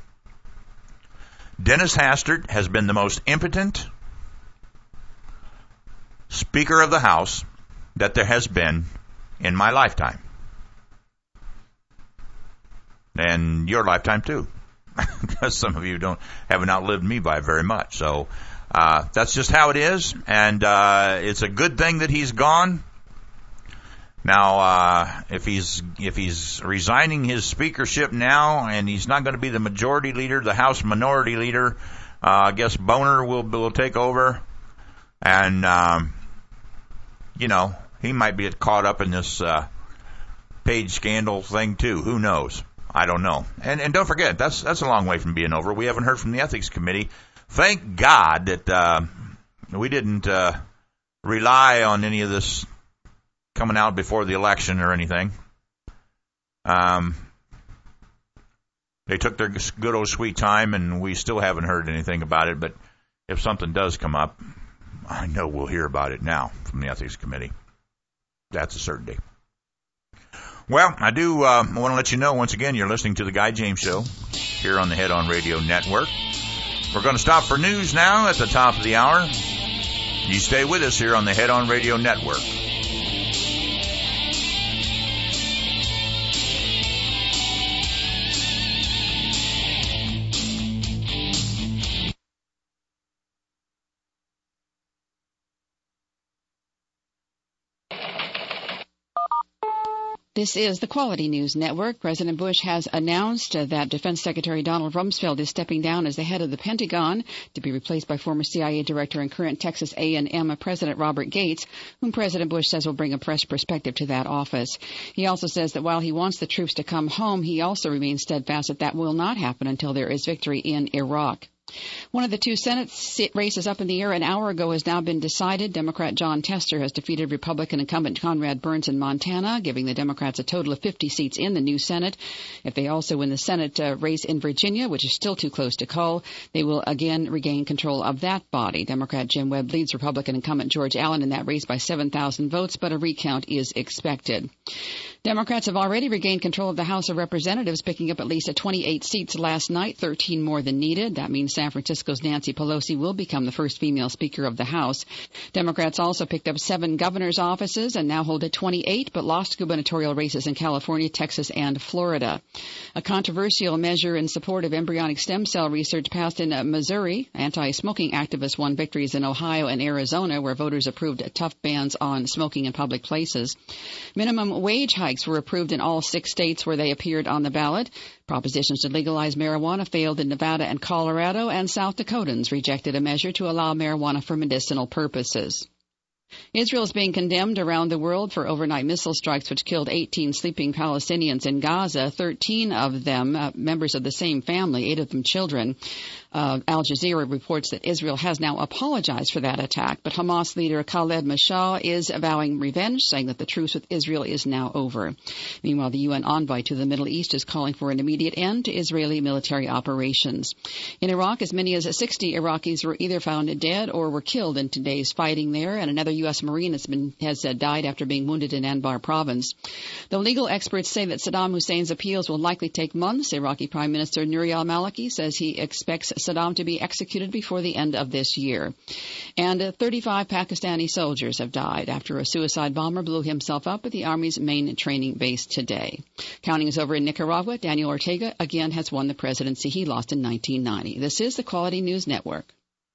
Dennis Hastert has been the most impotent Speaker of the House that there has been in my lifetime. And your lifetime too, because some of you don't haven't outlived me by very much. So uh, that's just how it is, and uh, it's a good thing that he's gone. Now, uh, if he's if he's resigning his speakership now and he's not going to be the majority leader, the House minority leader, uh, I guess Boner will will take over, and um, you know he might be caught up in this uh, Page scandal thing too. Who knows? I don't know. And and don't forget, that's that's a long way from being over. We haven't heard from the Ethics Committee. Thank God that uh, we didn't uh, rely on any of this coming out before the election or anything. Um, they took their good old sweet time, and we still haven't heard anything about it. But if something does come up, I know we'll hear about it now from the Ethics Committee. That's a certainty. Well, I do uh, want to let you know, once again, you're listening to The Guy James Show here on the Head On Radio Network. We're going to stop for news now at the top of the hour. You stay with us here on the Head On Radio Network. This is the Quality News Network. President Bush has announced uh, that Defense Secretary Donald Rumsfeld is stepping down as the head of the Pentagon to be replaced by former C I A director and current Texas A and M President Robert Gates, whom President Bush says will bring a fresh perspective to that office. He also says that while he wants the troops to come home, he also remains steadfast that that will not happen until there is victory in Iraq. One of the two Senate races up in the air an hour ago has now been decided. Democrat John Tester has defeated Republican incumbent Conrad Burns in Montana, giving the Democrats a total of fifty seats in the new Senate. If they also win the Senate uh, race in Virginia, which is still too close to call, they will again regain control of that body. Democrat Jim Webb leads Republican incumbent George Allen in that race by seven thousand votes, but a recount is expected. Democrats have already regained control of the House of Representatives, picking up at least twenty-eight seats last night, thirteen more than needed. That means San Francisco's Nancy Pelosi will become the first female Speaker of the House. Democrats also picked up seven governors' offices and now hold at twenty-eight, but lost gubernatorial races in California, Texas, and Florida. A controversial measure in support of embryonic stem cell research passed in Missouri. Anti-smoking activists won victories in Ohio and Arizona, where voters approved tough bans on smoking in public places. Minimum wage hikes were approved in all six states where they appeared on the ballot. Propositions to legalize marijuana failed in Nevada and Colorado, and South Dakotans rejected a measure to allow marijuana for medicinal purposes. Israel is being condemned around the world for overnight missile strikes which killed eighteen sleeping Palestinians in Gaza, thirteen of them uh, members of the same family, eight of them children. Uh, Al Jazeera reports that Israel has now apologized for that attack, but Hamas leader Khaled Mashal is vowing revenge, saying that the truce with Israel is now over. Meanwhile, the U N envoy to the Middle East is calling for an immediate end to Israeli military operations. In Iraq, as many as sixty Iraqis were either found dead or were killed in today's fighting there, and another U S Marine has been has uh, died after being wounded in Anbar province. Though legal experts say that Saddam Hussein's appeals will likely take months, Iraqi Prime Minister Nouri al-Maliki says he expects Saddam to be executed before the end of this year. And uh, thirty-five Pakistani soldiers have died after a suicide bomber blew himself up at the Army's main training base today. Counting is over in Nicaragua. Daniel Ortega again has won the presidency he lost in nineteen ninety. This is the Quality News Network.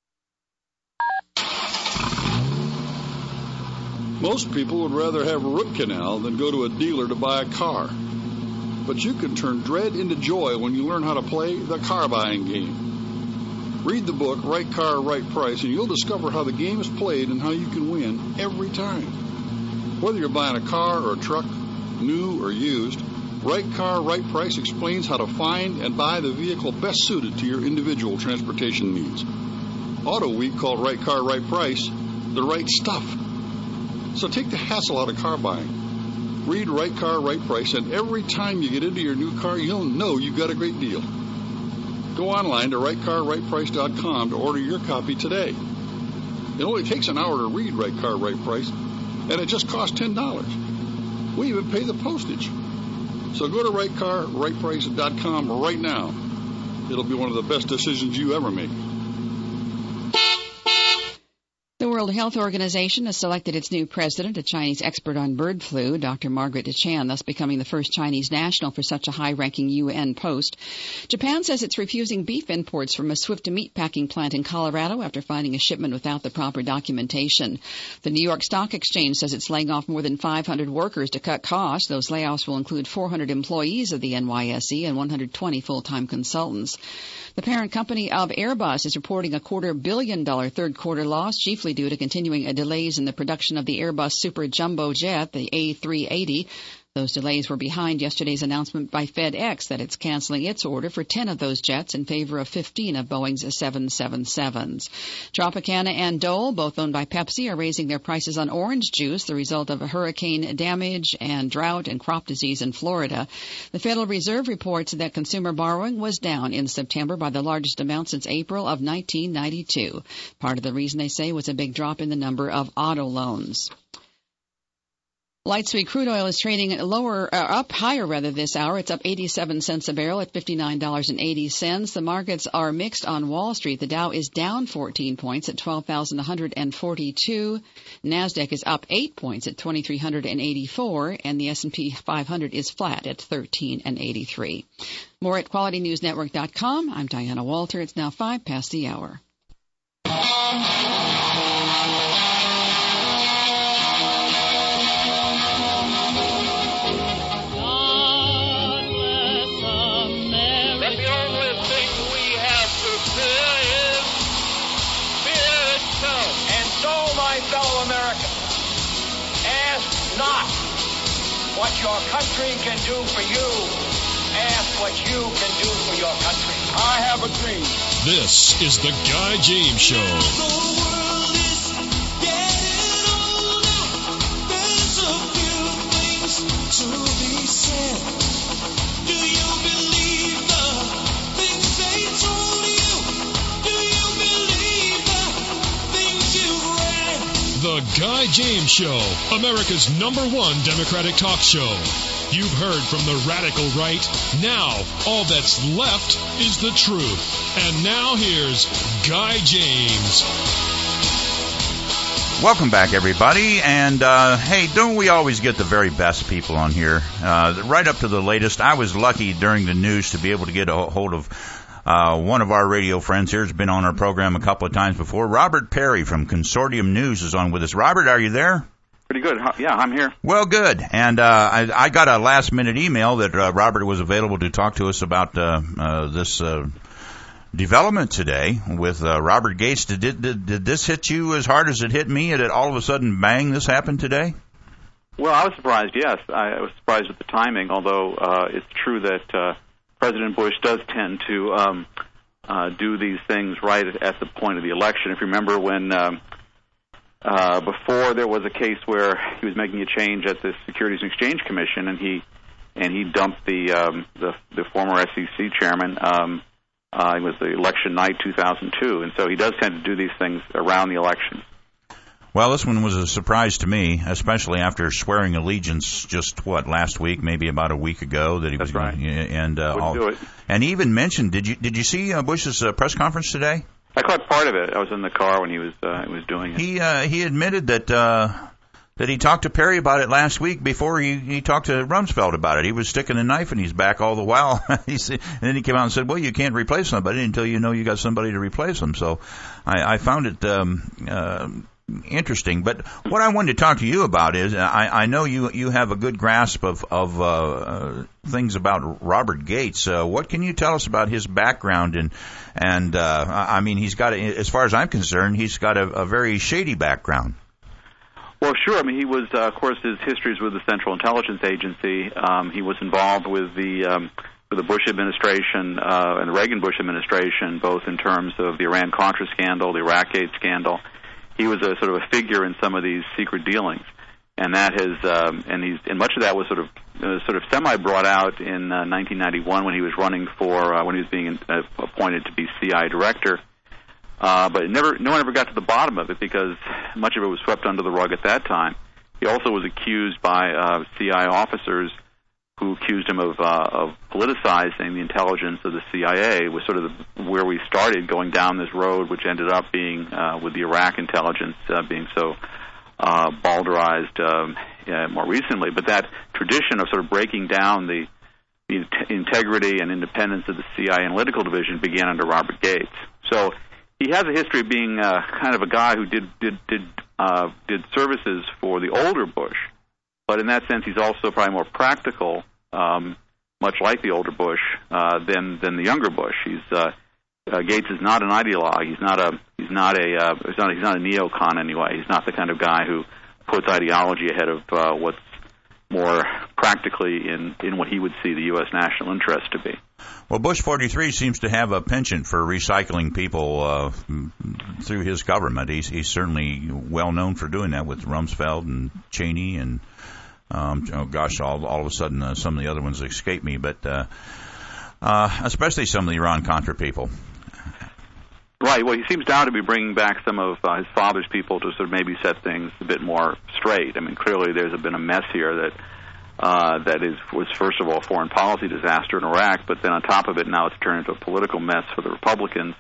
Most people would rather have a root canal than go to a dealer to buy a car. But you can turn dread into joy when you learn how to play the car buying game. Read the book, Right Car, Right Price, and you'll discover how the game is played and how you can win every time. Whether you're buying a car or a truck, new or used, Right Car, Right Price explains how to find and buy the vehicle best suited to your individual transportation needs. Auto Week called Right Car, Right Price the right stuff. So take the hassle out of car buying. Read Right Car, Right Price, and every time you get into your new car, you'll know you got a great deal. Go online to right car right price dot com to order your copy today. It only takes an hour to read Right Car, Right Price, and it just costs ten dollars. We even pay the postage. So go to right car right price dot com right now. It'll be one of the best decisions you ever make. The World Health Organization has selected its new president, a Chinese expert on bird flu, Doctor Margaret Chan, thus becoming the first Chinese national for such a high-ranking U N post. Japan says it's refusing beef imports from a Swift meatpacking plant in Colorado after finding a shipment without the proper documentation. The New York Stock Exchange says it's laying off more than five hundred workers to cut costs. Those layoffs will include four hundred employees of the N Y S E and one hundred twenty full-time consultants. The parent company of Airbus is reporting a quarter billion dollar third quarter loss, chiefly due to continuing delays in the production of the Airbus Super Jumbo jet, the A three eighty. Those delays were behind yesterday's announcement by FedEx that it's canceling its order for ten of those jets in favor of fifteen of Boeing's seven seventy-sevens. Tropicana and Dole, both owned by Pepsi, are raising their prices on orange juice, the result of a hurricane damage and drought and crop disease in Florida. The Federal Reserve reports that consumer borrowing was down in September by the largest amount since April of nineteen ninety-two. Part of the reason, they say, was a big drop in the number of auto loans. Light sweet crude oil is trading lower, uh, up higher rather this hour. It's up eighty-seven cents a barrel at fifty-nine dollars and eighty cents. The markets are mixed on Wall Street. The Dow is down fourteen points at twelve thousand one hundred forty-two. NASDAQ is up eight points at twenty-three hundred eighty-four, and the S and P five hundred is flat at thirteen eighty-three. More at quality news network dot com. I'm Diana Walter. It's now five past the hour. Not what your country can do for you. Ask what you can do for your country. I have a dream. This is the Guy James Show. The world is getting older. There's a few things to be said. Do you believe the things they told you? Do you believe the things you've read? The Guy James Show, America's number one Democratic talk show. You've heard from the radical right. Now, all that's left is the truth. And now here's Guy James. Welcome back, everybody. And, uh, hey, don't we always get the very best people on here? Uh, right up to the latest. I was lucky during the news to be able to get a hold of Uh, one of our radio friends here has been on our program a couple of times before. Robert Perry from Consortium News is on with us. Robert, are you there? Pretty good. Yeah, I'm here. Well, good. And uh, I, I got a last-minute email that uh, Robert was available to talk to us about uh, uh, this uh, development today with uh, Robert Gates. Did, did, did this hit you as hard as it hit me? Did it all of a sudden, bang, this happened today? Well, I was surprised, yes. I was surprised at the timing, although uh, it's true that uh, President Bush does tend to um, uh, do these things right at, at the point of the election. If you remember when um, uh, before there was a case where he was making a change at the Securities and Exchange Commission, and he and he dumped the um, the, the former S E C chairman. Um, uh, it was the election night two thousand two, and so he does tend to do these things around the election. Well, this one was a surprise to me, especially after swearing allegiance just, what, last week, maybe about a week ago that he That's was right. going to, and, uh, Wouldn't all, do it. and he even mentioned, did you, did you see uh, Bush's uh, press conference today? I caught part of it. I was in the car when he was, uh, he was doing it. He, uh, he admitted that, uh, that he talked to Perry about it last week before he, he talked to Rumsfeld about it. He was sticking a knife in his back all the while. he said, and then he came out and said, well, you can't replace somebody until you know you got somebody to replace them. So I, I found it, um, uh, interesting. But what I wanted to talk to you about is I, I know you you have a good grasp of of uh, uh, things about Robert Gates. Uh, what can you tell us about his background? And and uh, I mean, he's got, a, as far as I'm concerned, he's got a, a very shady background. Well, sure. I mean, he was, uh, of course, his history is with the Central Intelligence Agency. Um, he was involved with the um, with the Bush administration uh, and the Reagan Bush administration, both in terms of the Iran-Contra scandal, the Iraq-Gate scandal. He was a sort of a figure in some of these secret dealings, and that has, um, and he's, and much of that was sort of, uh, sort of semi brought out in uh, nineteen ninety-one when he was running for, uh, when he was being uh, appointed to be C I A director. Uh, but it never, no one ever got to the bottom of it because much of it was swept under the rug at that time. He also was accused by uh, C I A officers who accused him of uh, of politicizing the intelligence of the C I A, was sort of the, where we started going down this road, which ended up being uh, with the Iraq intelligence uh, being so uh, balderized um, uh, more recently. But that tradition of sort of breaking down the, the integrity and independence of the C I A analytical division began under Robert Gates. So he has a history of being uh, kind of a guy who did did did uh, did services for the older Bush. But in that sense, he's also probably more practical, um, much like the older Bush, uh, than than the younger Bush. He's uh, uh, Gates is not an ideologue. He's not a he's not a uh, he's not he's not a neocon anyway. He's not the kind of guy who puts ideology ahead of uh, what's more practically in in what he would see the U S national interest to be. Well, Bush forty-three seems to have a penchant for recycling people uh, through his government. He's he's certainly well known for doing that with Rumsfeld and Cheney and. Um, oh gosh, all, all of a sudden uh, some of the other ones escape me, but uh, uh, especially some of the Iran-Contra people. Right. Well, he seems now to be bringing back some of uh, his father's people to sort of maybe set things a bit more straight. I mean, clearly there's been a mess here that uh, that is was first of all a foreign policy disaster in Iraq, but then on top of it now it's turned into a political mess for the Republicans.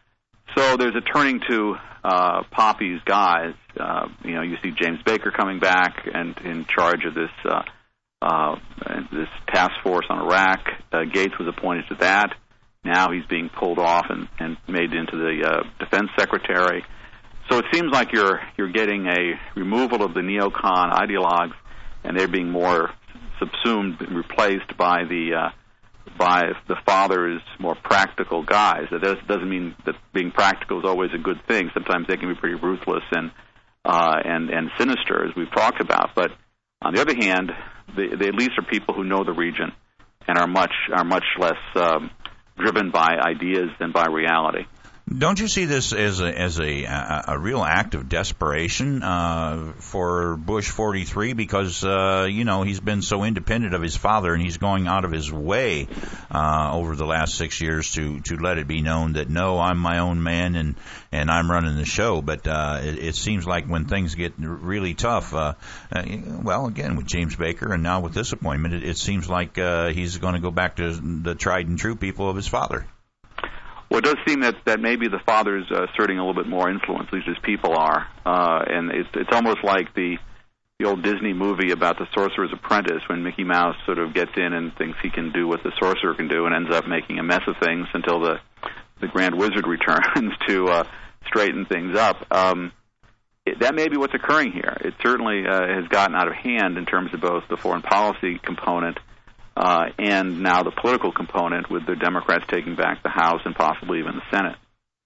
So there's a turning to uh, Poppy's guys. Uh, you know, you see James Baker coming back and in charge of this uh, uh, this task force on Iraq. Uh, Gates was appointed to that. Now he's being pulled off and, and made into the uh, defense secretary. So it seems like you're you're getting a removal of the neocon ideologues, and they're being more subsumed and replaced by the uh, by the father's more practical guys. That does, doesn't mean that being practical is always a good thing. Sometimes they can be pretty ruthless and uh, and and sinister, as we've talked about. But on the other hand, they, they at least are people who know the region and are much are much less um, driven by ideas than by reality. Don't you see this as a as a a, a real act of desperation uh, for Bush forty-three? Because uh, you know he's been so independent of his father, and he's going out of his way uh, over the last six years to to let it be known that no, I'm my own man and and I'm running the show. But uh, it, it seems like when things get really tough, uh, uh, well, again with James Baker and now with this appointment, it, it seems like uh, he's going to go back to the tried and true people of his father. Well, it does seem that, that maybe the father's uh, asserting a little bit more influence, at least his people are. Uh, and it's, it's almost like the the old Disney movie about the Sorcerer's Apprentice, when Mickey Mouse sort of gets in and thinks he can do what the sorcerer can do and ends up making a mess of things until the, the Grand Wizard returns to uh, straighten things up. Um, it, that may be what's occurring here. It certainly uh, has gotten out of hand in terms of both the foreign policy component Uh, and now the political component, with the Democrats taking back the House and possibly even the Senate.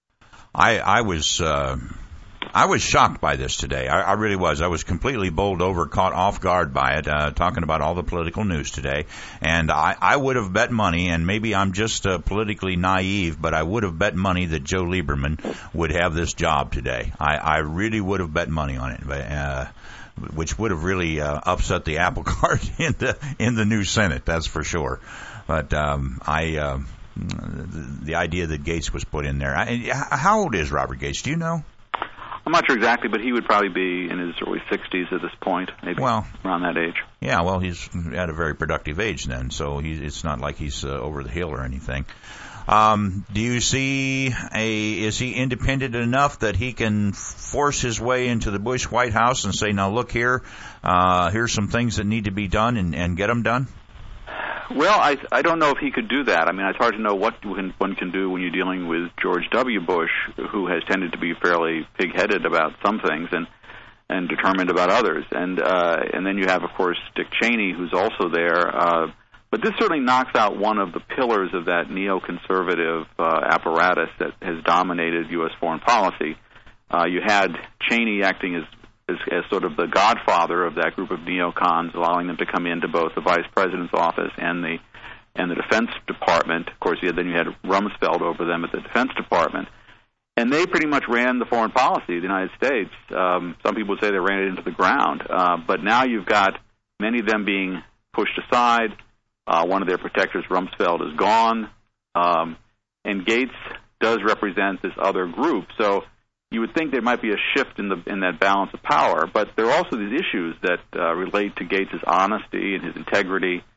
I, I was uh, I was shocked by this today. I, I really was. I was completely bowled over, caught off guard by it, uh, talking about all the political news today. And I, I would have bet money, and maybe I'm just uh, politically naive, but I would have bet money that Joe Lieberman would have this job today. I, I really would have bet money on it. Uh, which would have really uh, upset the apple cart in the in the new Senate, that's for sure. But um, I uh, the, the idea that Gates was put in there. I, how old is Robert Gates? Do you know? I'm not sure exactly, but he would probably be in his early sixties at this point, maybe well, around that age. Yeah, well, he's at a very productive age then, so he, it's not like he's uh, over the hill or anything. Um, do you see a, is he independent enough that he can force his way into the Bush White House and say, now look here, uh, here's some things that need to be done and, and get them done? Well, I I don't know if he could do that. I mean, it's hard to know what one can do when you're dealing with George W. Bush, who has tended to be fairly pig-headed about some things and and determined about others. And uh, and then you have, of course, Dick Cheney, who's also there. Uh, But this certainly knocks out one of the pillars of that neoconservative uh, apparatus that has dominated U S foreign policy. Uh, you had Cheney acting as, as as sort of the godfather of that group of neocons, allowing them to come into both the vice president's office and the and the Defense Department. Of course, you had, then you had Rumsfeld over them at the Defense Department. And they pretty much ran the foreign policy of the United States. Um, some people would say they ran it into the ground. Uh, but now you've got many of them being pushed aside. Uh, one of their protectors, Rumsfeld, is gone, um, and Gates does represent this other group. So you would think there might be a shift in the in that balance of power, but there are also these issues that uh, relate to Gates' honesty and his integrity,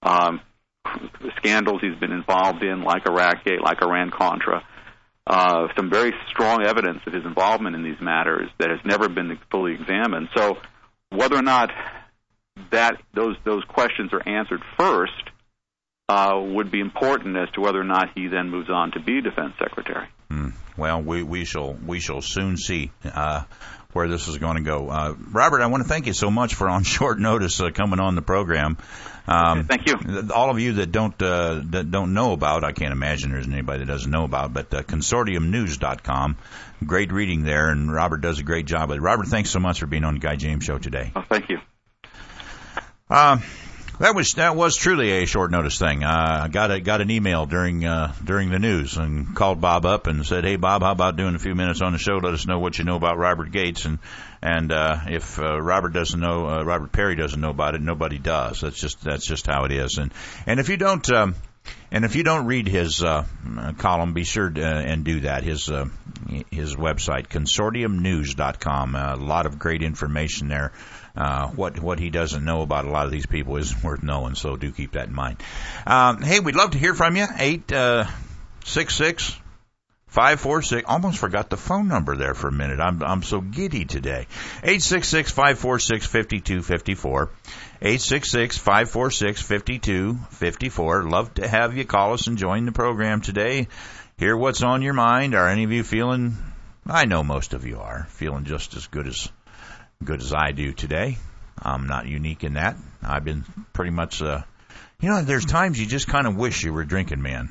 um, scandals he's been involved in, like Iraqgate, like Iran-Contra. Uh, some very strong evidence of his involvement in these matters that has never been fully examined. So whether or not that those those questions are answered first uh, would be important as to whether or not he then moves on to be Defense Secretary. Hmm. Well, we, we shall we shall soon see uh, where this is going to go. Uh, Robert, I want to thank you so much for on short notice uh, coming on the program. Um, okay, thank you. All of you that don't uh, that don't know about, I can't imagine there's anybody that doesn't know about, but uh, consortium news dot com, great reading there, and Robert does a great job with it. Robert, thanks so much for being on the Guy James Show today. Oh, thank you. Uh, that was that was truly a short notice thing. Uh, I got a, got an email during uh, during the news and called Bob up and said, "Hey Bob, how about doing a few minutes on the show? Let us know what you know about Robert Gates." And and uh, if uh, Robert doesn't know, uh, Robert Perry doesn't know about it, nobody does. That's just that's just how it is. And and if you don't um, and if you don't read his uh, column, be sure to, uh, and do that. His uh, his website, consortium news dot com. Uh, a lot of great information there. Uh, what what he doesn't know about a lot of these people is worth knowing, so do keep that in mind. Um, hey, we'd love to hear from you. Eight uh, six six five four six. Almost forgot the phone number there for a minute. I'm I'm so giddy today. Eight six six five four six fifty two fifty four. Eight six six five four six fifty two fifty four. Love to have you call us and join the program today. Hear what's on your mind. Are any of you feeling? I know most of you are feeling just as good as. good as I do today. I'm not unique in that. I've been pretty much, uh, you know, there's times you just kind of wish you were drinking, man.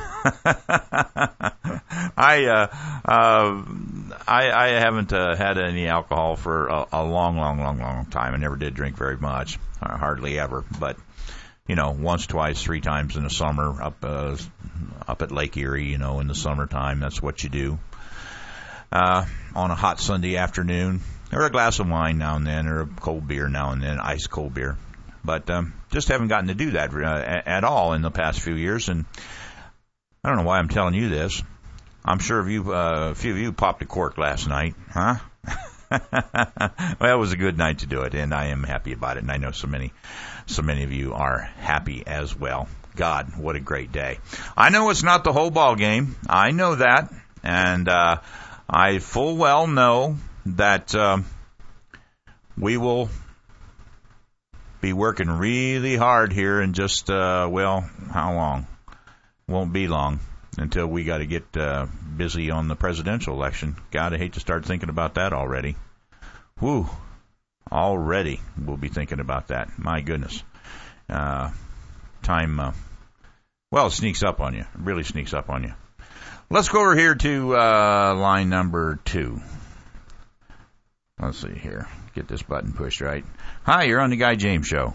I, uh, uh, I, I haven't uh, had any alcohol for a, a long, long, long, long time. I never did drink very much, uh, hardly ever, but, you know, once, twice, three times in the summer up, uh, up at Lake Erie, you know, in the summertime, that's what you do. Uh, on a hot Sunday afternoon. Or a glass of wine now and then, or a cold beer now and then, ice cold beer. But um, just haven't gotten to do that uh, at all in the past few years. And I don't know why I'm telling you this. I'm sure if you, uh, a few of you popped a cork last night, huh? Well, it was a good night to do it, and I am happy about it. And I know so many, so many of you are happy as well. God, what a great day! I know it's not the whole ball game. I know that, and uh, I full well know that um, we will be working really hard here in just, uh, well, how long? Won't be long until we got to get uh, busy on the presidential election. God, I hate to start thinking about that already. Whew, already we'll be thinking about that. My goodness. Uh, time, uh, well, it sneaks up on you. It really sneaks up on you. Let's go over here to uh, line number two. Let's see here. Get this button pushed right. Hi, you're on the Guy James Show.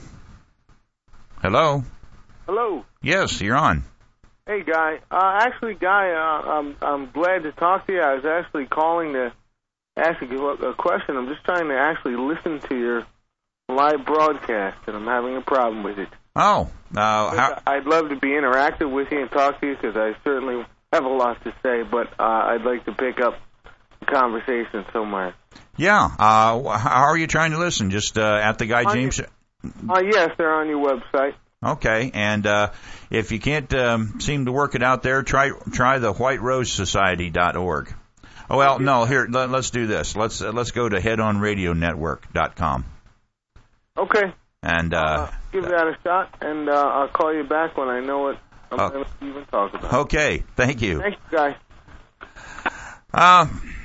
Hello? Hello. Yes, you're on. Hey, Guy. Uh, actually, Guy, uh, I'm I'm glad to talk to you. I was actually calling to ask you a question. I'm just trying to actually listen to your live broadcast, and I'm having a problem with it. Oh. Uh, how- I'd love to be interactive with you and talk to you because I certainly have a lot to say, but uh, I'd like to pick up the conversation somewhere. Yeah. Uh, how are you trying to listen? Just uh, at the Guy on James your, Show? Uh, yes, they're on your website. Okay. And uh, if you can't um, seem to work it out there, try try the white rose society dot org. Oh, well, no, here, let, let's do this. Let's uh, let's go to head on radio network dot com. Okay. And uh, uh, give that a shot, and uh, I'll call you back when I know what I'm uh, going to even talk about. Okay. Thank you. Thanks, Guy. Uh,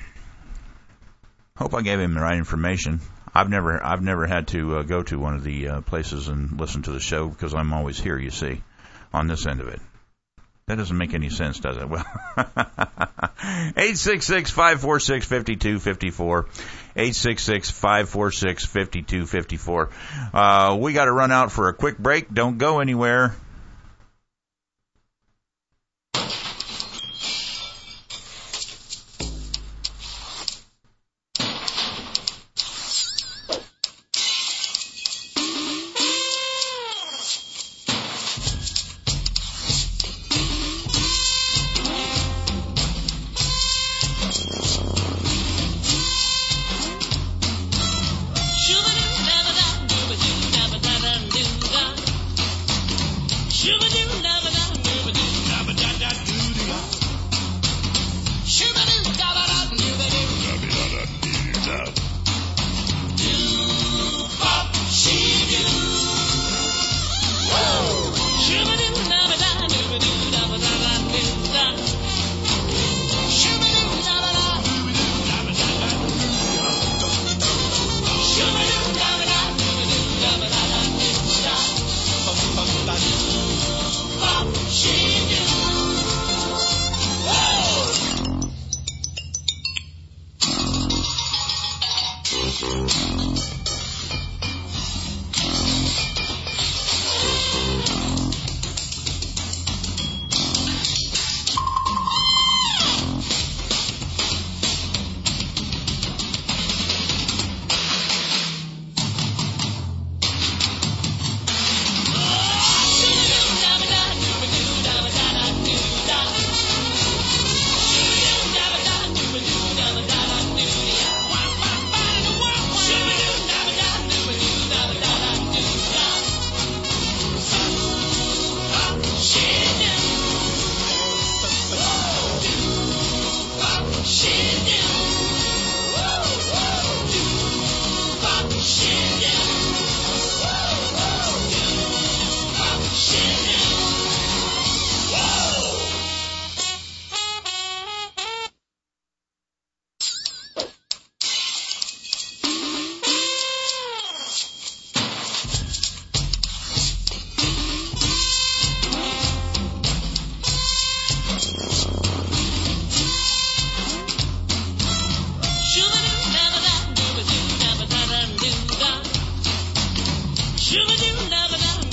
hope I gave him the right information. I've never, I've never had to uh, go to one of the uh, places and listen to the show because I'm always here. You see, on this end of it. That doesn't make any sense, does it? Well, eight six six five four six fifty two fifty four, eight six six five four six fifty two fifty four. Uh, we got to run out for a quick break. Don't go anywhere.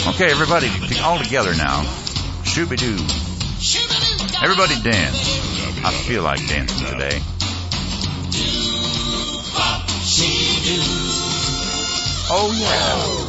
Okay, everybody, all together now. Shooby-doo. Everybody dance. I feel like dancing today. Oh, yeah.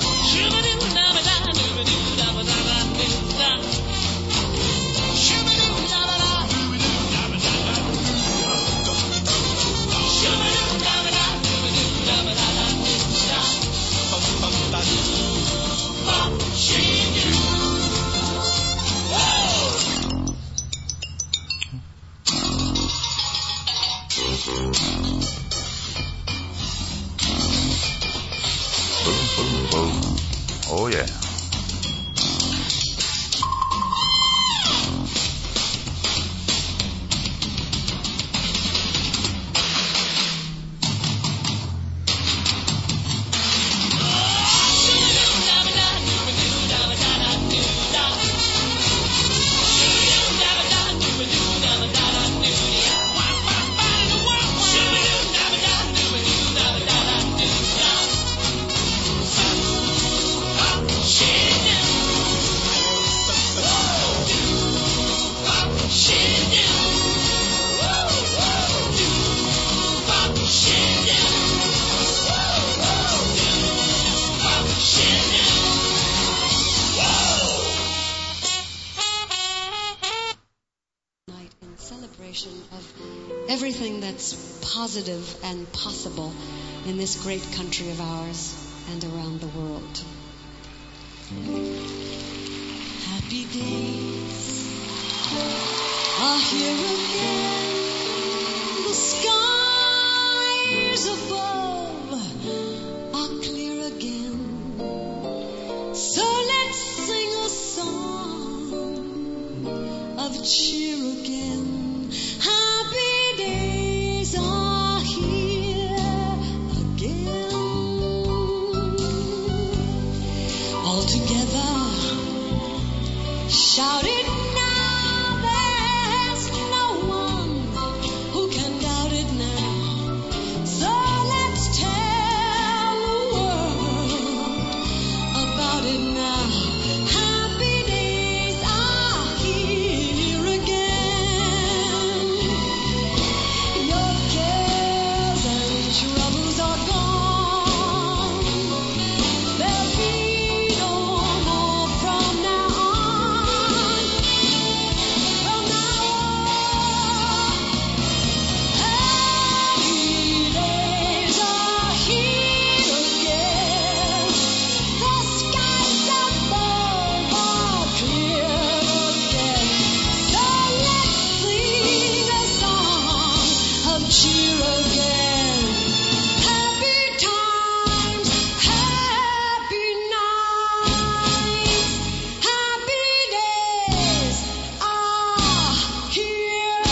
Oh, yeah. Everything that's positive and possible in this great country of ours and around the world. Happy days are here again. The skies above are clear again. So let's sing a song of cheer again. Happy days are here again. All together, shout it now. There's no one who can doubt it now. So let's tell the world about it now. Happy days are here again. Your cares and troubles are gone. There'll be no more from now on. From now on, happy days are here again. The skies above are clear again. So let's sing a song of cheer again. Happy times, happy nights, happy days are here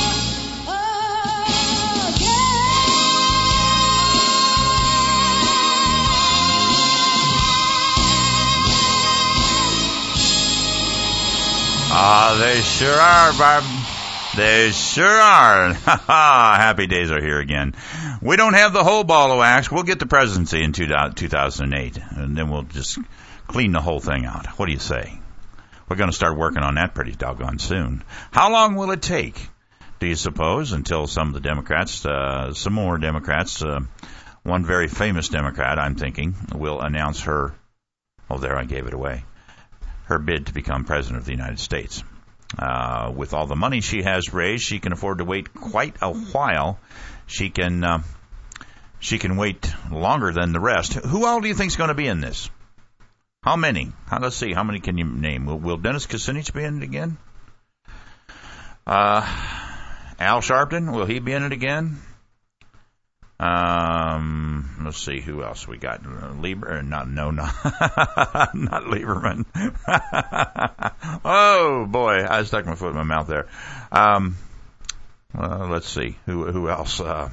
Ah, they sure are, Barb. They sure are. Happy days are here again. We don't have the whole ball of wax. We'll get the presidency in two thousand eight, and then we'll just clean the whole thing out. What do you say? We're going to start working on that pretty doggone soon. How long will it take, do you suppose, until some of the Democrats, uh, some more Democrats, uh, one very famous Democrat, I'm thinking, will announce her, oh, there, I gave it away, her bid to become president of the United States. Uh, with all the money she has raised, she can afford to wait quite a while. She can uh, she can wait longer than the rest. Who all do you think is going to be in this? How many? How, let's see. How many can you name? Will, will Dennis Kucinich be in it again? Uh, Al Sharpton, will he be in it again? Um, let's see who else we got. Uh, Lieber, not no, no, not Lieberman. Oh boy, I stuck my foot in my mouth there. Um, well, let's see who who else. Uh,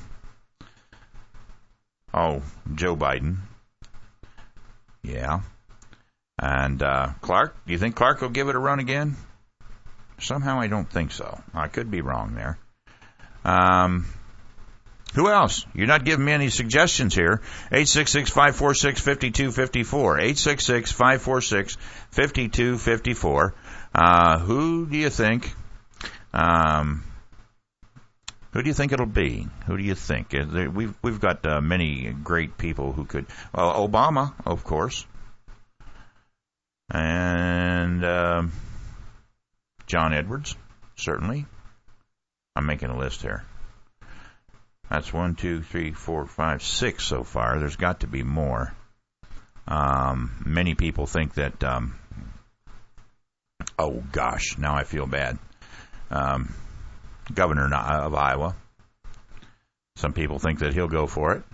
oh, Joe Biden. Yeah, and uh, Clark. Do you think Clark will give it a run again? Somehow I don't think so. I could be wrong there. Um. Who else? You're not giving me any suggestions here. eight six six, five four six, five two five four. eight six six, five four six, five two five four. Uh, who do you think, um, who do you think it'll be? Who do you think? Uh, we've, we've got uh, many great people who could, well, Obama, of course. And, um, John Edwards, certainly. I'm making a list here. That's one, two, three, four, five, six so far. There's got to be more. Um, many people think that, um, oh gosh, now I feel bad. Um, Governor of Iowa. Some people think that he'll go for it.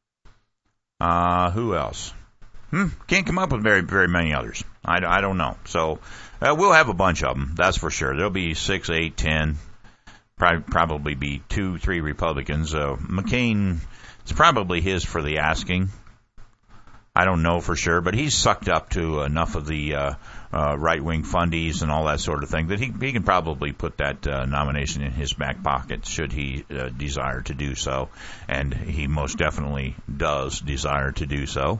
Uh, who else? Hmm, can't come up with very, very many others. I, I don't know. So, uh, we'll have a bunch of them, that's for sure. There'll be six, eight, ten. Probably be two, three Republicans. Uh, McCain, it's probably his for the asking. I don't know for sure, but he's sucked up to enough of the uh, uh, right-wing fundies and all that sort of thing that he, he can probably put that uh, nomination in his back pocket should he uh, desire to do so. And he most definitely does desire to do so.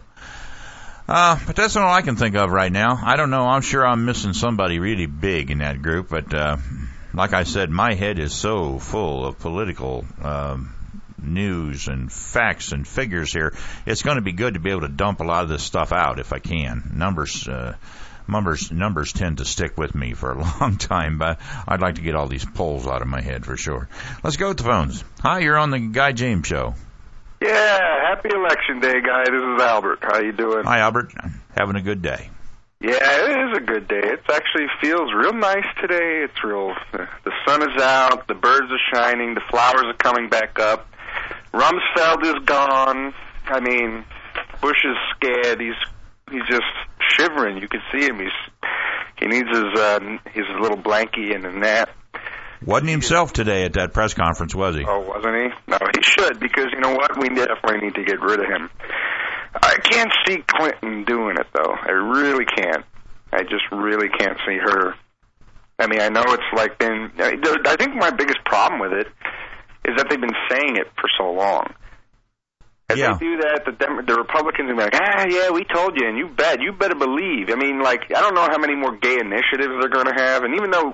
Uh, but that's all I can think of right now. I don't know. I'm sure I'm missing somebody really big in that group, but... Uh, Like I said, my head is so full of political um, news and facts and figures here. It's going to be good to be able to dump a lot of this stuff out if I can. Numbers, uh, numbers, numbers tend to stick with me for a long time, but I'd like to get all these polls out of my head for sure. Let's go with the phones. Hi, you're on the Guy James Show. Yeah, happy election day, Guy. This is Albert. How you doing? Hi, Albert. Having a good day. Yeah, it is a good day. It actually feels real nice today. It's real. The sun is out. The birds are shining. The flowers are coming back up. Rumsfeld is gone. I mean, Bush is scared. He's he's just shivering. You can see him. He's he needs his uh, his little blankie and a nap. Wasn't himself today at that press conference, was he? Oh, wasn't he? No, he should, because you know what? We definitely need to get rid of him. I can't see Clinton doing it, though. I really can't. I just really can't see her. I mean, I know it's like been... I think my biggest problem with it is that they've been saying it for so long. If yeah. they do that, the, Dem- the Republicans will be like, ah, yeah, we told you, and you bet. You better believe. I mean, like, I don't know how many more gay initiatives they're going to have, and even though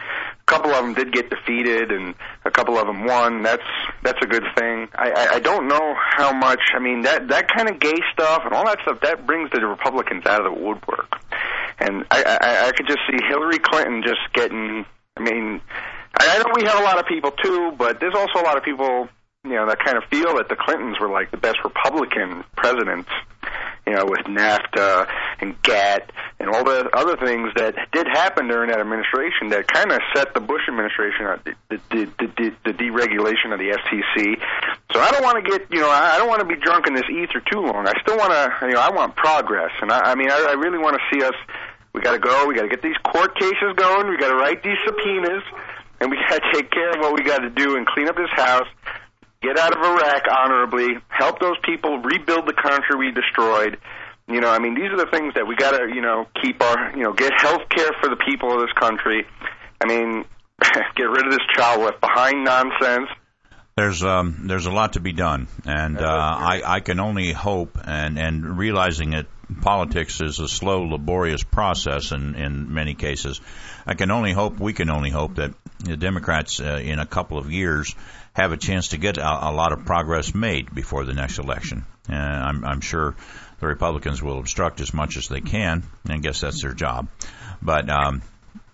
a couple of them did get defeated and a couple of them won, that's that's a good thing. I, I, I don't know how much, I mean, that, that kind of gay stuff and all that stuff, that brings the Republicans out of the woodwork. And I, I, I could just see Hillary Clinton just getting, I mean, I know we have a lot of people too, but there's also a lot of people, you know, that kind of feel that the Clintons were like the best Republican presidents, you know, with NAFTA and GATT and all the other things that did happen during that administration that kind of set the Bush administration up, the, the, the, the, the deregulation of the F T C. So I don't want to get, you know, I don't want to be drunk in this ether too long. I still want to, you know, I want progress. And I, I mean, I, I really want to see us, we got to go, we got to get these court cases going, we got to write these subpoenas, and we got to take care of what we got to do and clean up this house. Get out of Iraq honorably, help those people rebuild the country we destroyed. You know, I mean, these are the things that we got to, you know, keep our, you know, get health care for the people of this country. I mean, get rid of this child left behind nonsense. There's um, there's a lot to be done, and uh, I, I can only hope, and, and realizing that politics is a slow, laborious process in, in many cases, I can only hope, we can only hope that the Democrats uh, in a couple of years have a chance to get a, a lot of progress made before the next election. Uh, I'm, I'm sure the Republicans will obstruct as much as they can, and I guess that's their job. But um,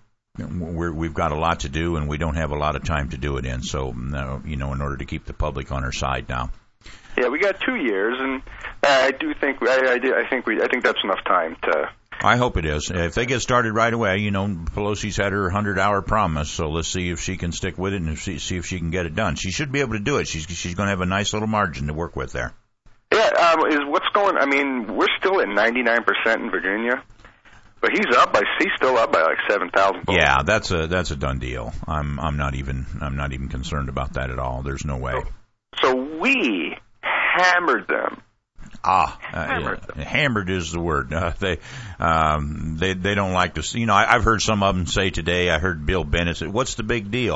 we're, we've got a lot to do, and we don't have a lot of time to do it in. So, you know, in order to keep the public on our side now. Yeah, we got two years, and I do think I, I, do, I think we I think that's enough time to. I hope it is. If they get started right away, you know, Pelosi's had her hundred-hour promise, so let's see if she can stick with it and see, see if she can get it done. She should be able to do it. She's she's going to have a nice little margin to work with there. Yeah, um, is what's going? I mean, we're still at ninety-nine percent in Virginia, but he's up by he's still up by like seven thousand votes. Yeah, that's a that's a done deal. I'm I'm not even I'm not even concerned about that at all. There's no way. So, so we hammered them. Ah, uh, hammered, yeah, hammered is the word. Uh, they, um, they, they don't like to see, you know, I, I've heard some of them say today, I heard Bill Bennett say, what's the big deal?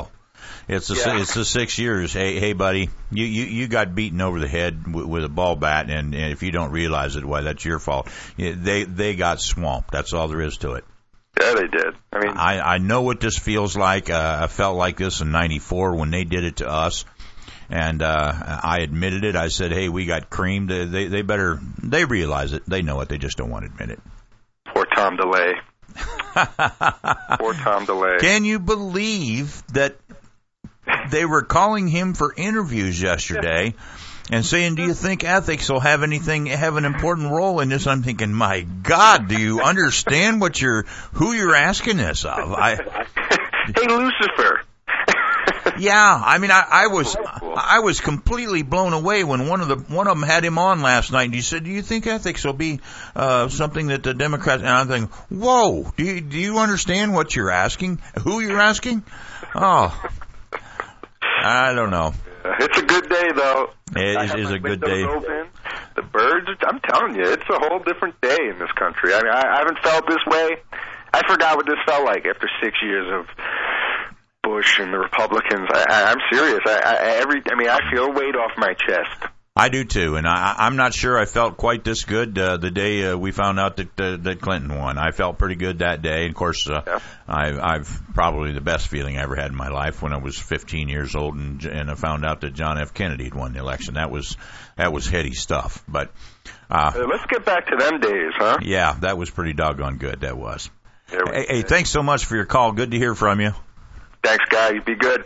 It's the Yeah. it's the six years. Hey, hey, buddy, you, you, you got beaten over the head with, with a ball bat, and, and if you don't realize it, why, that's your fault. They they got swamped. That's all there is to it. Yeah, they did. I mean, I, I know what this feels like. Uh, I felt like this in ninety-four when they did it to us, and uh, I admitted it. I said, hey, we got creamed. They they better they realize it. They know it. They just don't want to admit it. poor Tom DeLay. Poor Tom DeLay. Can you believe that they were calling him for interviews yesterday and saying, do you think ethics will have anything, have an important role in this? I'm thinking, my God, do you understand what you're, who you're asking this of? I, hey, Lucifer. Yeah, I mean, I, I was, I was completely blown away when one of the, one of them had him on last night, and he said, do you think ethics will be, uh, something that the Democrats, and I'm thinking, whoa, do you, do you understand what you're asking? Who you're asking? Oh, I don't know. It's a good day, though. It is, is a good day. Open. The birds, I'm telling you, it's a whole different day in this country. I mean, I, I haven't felt this way. I forgot what this felt like after six years of Bush and the Republicans. I, I, I'm serious. I, I, every, I mean, I feel a weight off my chest. I do too, and I, I'm not sure I felt quite this good uh, the day uh, we found out that uh, that Clinton won. I felt pretty good that day. And of course, uh, yeah. I, I've probably the best feeling I ever had in my life when I was fifteen years old and, and I found out that John F. Kennedy had won the election. That was that was heady stuff. But uh, uh, let's get back to them days, huh? Yeah, that was pretty doggone good. That was. Hey, hey, thanks so much for your call. Good to hear from you. Thanks, guy. You be good.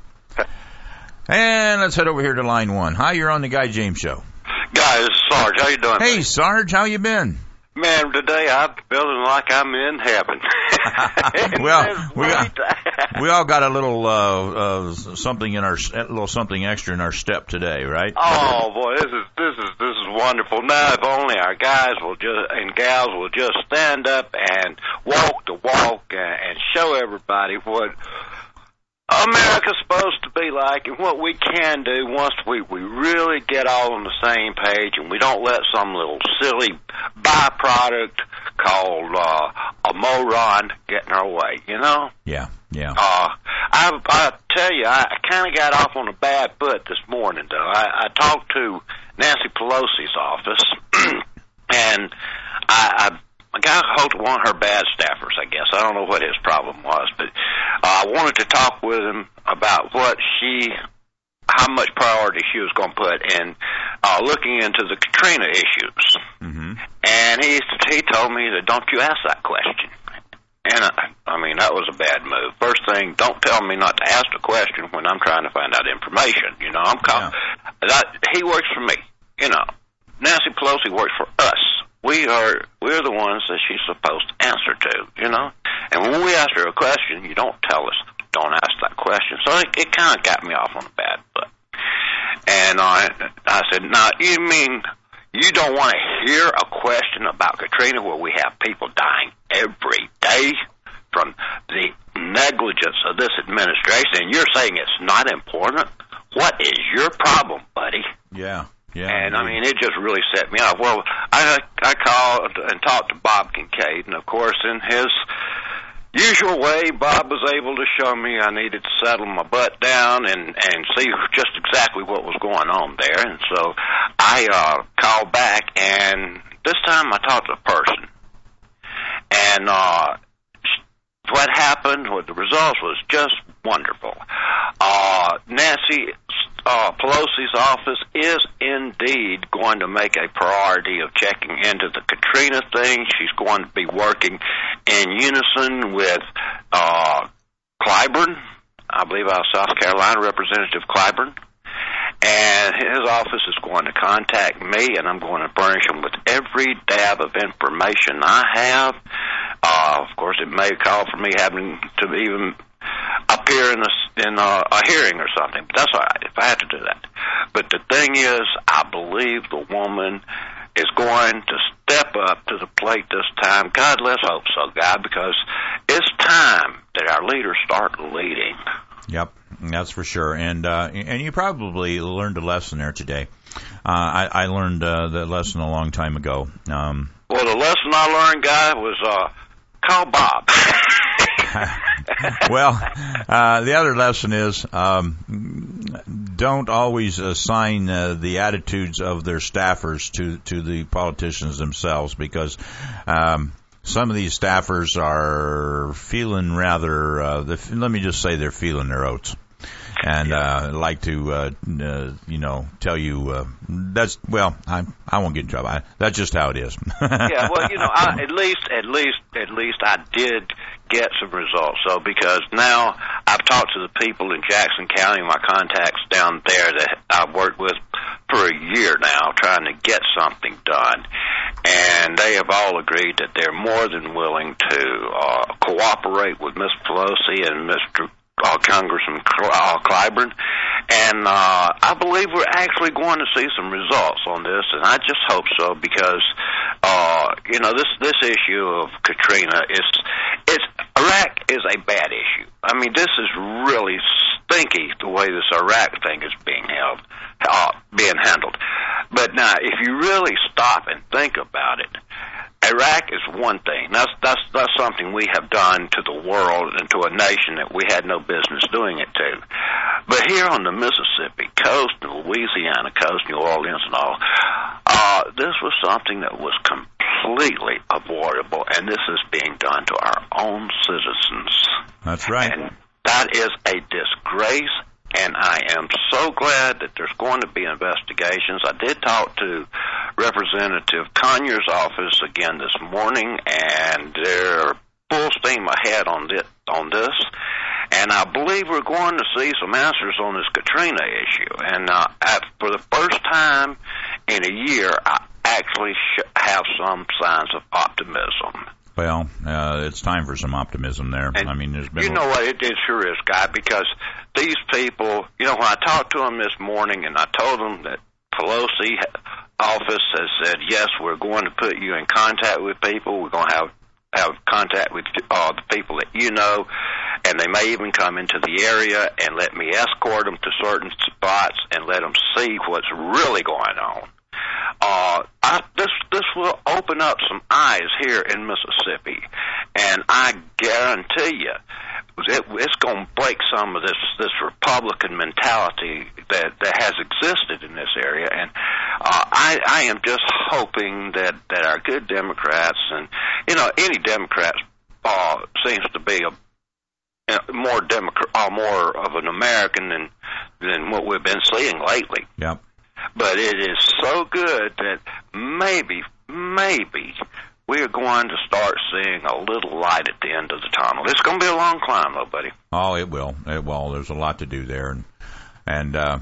And let's head over here to line one. Hi, you're on the Guy James Show. Guy, this is Sarge. How you doing? Hey, Sarge, how you been? Man, today I'm feeling like I'm in heaven. Well, we got, we all got a little uh, uh, something in our a little something extra in our step today, right? Oh boy, this is this is this is wonderful. Now, if only our guys will just and gals will just stand up and walk the walk and, and show everybody what America's supposed to be like and what we can do once we, we really get all on the same page and we don't let some little silly byproduct called uh, a moron get in our way, you know? Yeah, yeah. Uh, I, I tell you, I, I kind of got off on a bad foot this morning, though. I, I talked to Nancy Pelosi's office, and I... I I got a hold of one of her bad staffers, I guess. I don't know what his problem was, but uh, I wanted to talk with him about what she, how much priority she was going to put in uh, looking into the Katrina issues. Mm-hmm. And he he told me that don't you ask that question. And I, I mean, that was a bad move. First thing, don't tell me not to ask the question when I'm trying to find out information. You know, I'm call- yeah. that, he works for me. You know, Nancy Pelosi works for us. We are, we're the ones that she's supposed to answer to, you know? And when we ask her a question, you don't tell us, don't ask that question. So it, it kind of got me off on a bad foot. And I, I said, now, you mean you don't want to hear a question about Katrina where we have people dying every day from the negligence of this administration, and you're saying it's not important? What is your problem, buddy? Yeah. Yeah, and, I mean, it just really set me off. Well, I I called and talked to Bob Kincaid, and, of course, in his usual way, Bob was able to show me I needed to settle my butt down and, and see just exactly what was going on there. And so I uh, called back, and this time I talked to a person. And uh, what happened, what the results was just wonderful. Uh, Nancy Uh, Pelosi's office is indeed going to make a priority of checking into the Katrina thing. She's going to be working in unison with uh, Clyburn, I believe out of South Carolina, Representative Clyburn. And his office is going to contact me, and I'm going to furnish him with every dab of information I have. Uh, of course, it may call for me having to even appear in a, in a, a hearing or something, but that's all right if I have to do that. But the thing is, I believe the woman is going to step up to the plate this time. God, let's hope so, God, because it's time that our leaders start leading. Yep, that's for sure. And uh, and you probably learned a lesson there today. Uh, I, I learned uh, that lesson a long time ago. Um, well, the lesson I learned, Guy, was uh, call Bob. Well, uh, the other lesson is um, don't always assign uh, the attitudes of their staffers to, to the politicians themselves, because um, some of these staffers are feeling rather, uh, the, let me just say they're feeling their oats. And uh, like to, uh, uh, you know, tell you uh, that's well, I I won't get in trouble. I, that's just how it is. Yeah, well, you know, I, at least, at least, at least, I did get some results. So because now I've talked to the people in Jackson County, my contacts down there that I've worked with for a year now, trying to get something done, and they have all agreed that they're more than willing to uh, cooperate with Miss Pelosi and Mister Uh, Congressman uh, Clyburn, and uh, I believe we're actually going to see some results on this, and I just hope so, because uh, you know this this issue of Katrina is it's Iraq is a bad issue. I mean, this is really stinky the way this Iraq thing is being held, uh, being handled. But now, if you really stop and think about it, Iraq is one thing. That's that's that's something we have done to the world and to a nation that we had no business doing it to. But here on the Mississippi coast, the Louisiana coast, New Orleans and all, uh, this was something that was completely avoidable, and this is being done to our own citizens. That's right. And that is a disgrace. And I am so glad that there's going to be investigations. I did talk to Representative Conyers' office again this morning, and they're full steam ahead on this. On this. And I believe we're going to see some answers on this Katrina issue. And uh, at, for the first time in a year, I actually sh- have some signs of optimism. Well, uh, it's time for some optimism there. And I mean, there's been you know what? It, it sure is, Guy, because these people, you know, when I talked to them this morning and I told them that Pelosi office has said, yes, we're going to put you in contact with people. We're going to have, have contact with uh, the people that you know, and they may even come into the area and let me escort them to certain spots and let them see what's really going on. Uh, I, this this will open up some eyes here in Mississippi, and I guarantee you, it, it's going to break some of this this Republican mentality that that has existed in this area. And uh, I I am just hoping that that our good Democrats, and you know, any Democrats uh, seems to be a more Democrat, uh, more of an American than than what we've been seeing lately. Yep. But it is so good that maybe, maybe we're going to start seeing a little light at the end of the tunnel. It's going to be a long climb, though, buddy. Oh, it will. It will. There's a lot to do there, and and uh,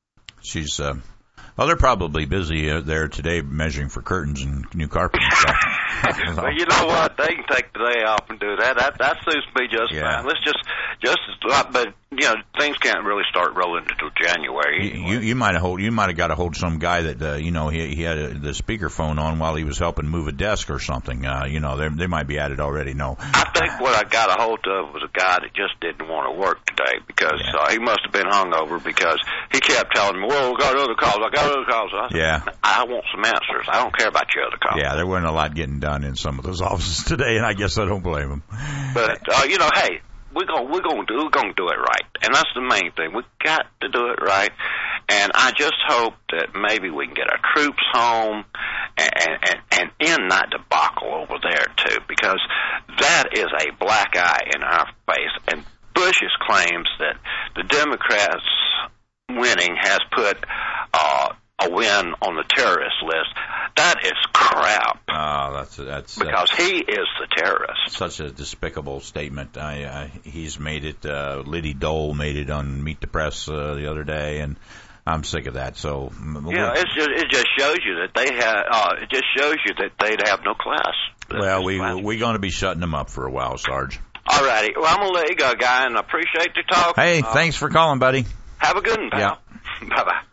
she's. Uh, well, they're probably busy uh, there today measuring for curtains and new carpet and stuff. Well, you know what? They can take the day off and do that. That that suits me just Yeah. fine. Let's just just but you know things can't really start rolling until January. You, you, you might have hold. You might have got to hold some guy that uh, you know he he had a, the speakerphone on while he was helping move a desk or something. Uh, you know they they might be at it already. No, I think what I got a hold of was a guy that just didn't want to work today because Yeah. uh, he must have been hungover because he kept telling me, "Well, we got other calls. I got other calls." I said, Yeah. I want some answers. I don't care about your other calls. Yeah, there wasn't a lot getting done in some of those offices today, and I guess I don't blame them. But uh, you know, hey, we're gonna we're gonna do we're gonna do it right, and that's the main thing. We got to do it right, and I just hope that maybe we can get our troops home and and, and end that debacle over there too, because that is a black eye in our face. And Bush's claims that the Democrats winning has put uh, a win on the terrorist list. That is crap. Oh, that's that's because that's, he is the terrorist. Such a despicable statement. I, I he's made it. Uh, Liddy Dole made it on Meet the Press uh, the other day, and I'm sick of that. So yeah, it's just, it just shows you that they have. Uh, it just shows you that they'd have no class. Well, we we're going to be shutting them up for a while, Sarge. All righty. Well, I'm gonna let you go, guy, and I appreciate your talk. Hey, uh, thanks for calling, buddy. Have a good one, pal. Yeah. Bye bye.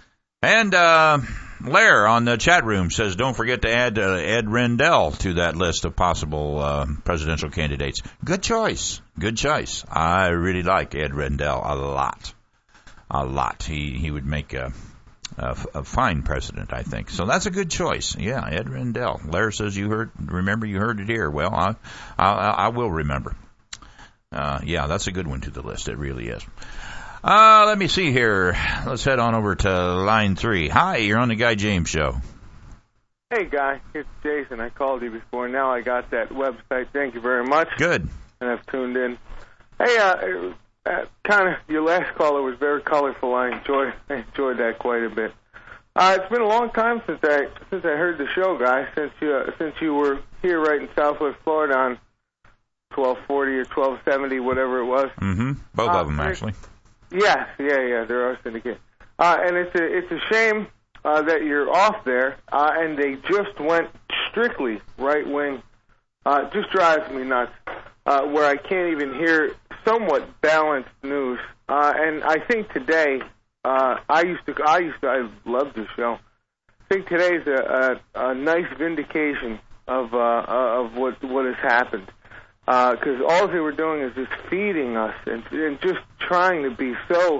And uh, Lair on the chat room says, don't forget to add uh, Ed Rendell to that list of possible uh, presidential candidates. Good choice. Good choice. I really like Ed Rendell a lot. A lot. He he would make a, a, a fine president, I think. So that's a good choice. Yeah, Ed Rendell. Lair says you heard. Remember, you heard it here. Well, I I, I will remember. Uh, yeah, that's a good one to the list. It really is. Uh, let me see here. Let's head on over to line three. Hi, you're on the Guy James Show. Hey, Guy. It's Jason. I called you before. Now I got that website. Thank you very much. Good. And I've tuned in. Hey, uh, uh kind of, your last caller was very colorful. I enjoyed, I enjoyed that quite a bit. Uh, it's been a long time since I since I heard the show, Guy. Since you uh, since you were here right in Southwest Florida on twelve forty or twelve seventy, whatever it was. Mm-hmm. Both uh, of them, actually. Yeah, yeah, yeah. There are syndicates. Uh, and it's a it's a shame uh, that you're off there, uh, and they just went strictly right wing. Uh, just drives me nuts. Uh, where I can't even hear somewhat balanced news. Uh, and I think today, uh, I used to I used to I loved the show. I think today's a, a, a nice vindication of uh, of what what has happened. Because uh, all they were doing is just feeding us and, and just trying to be so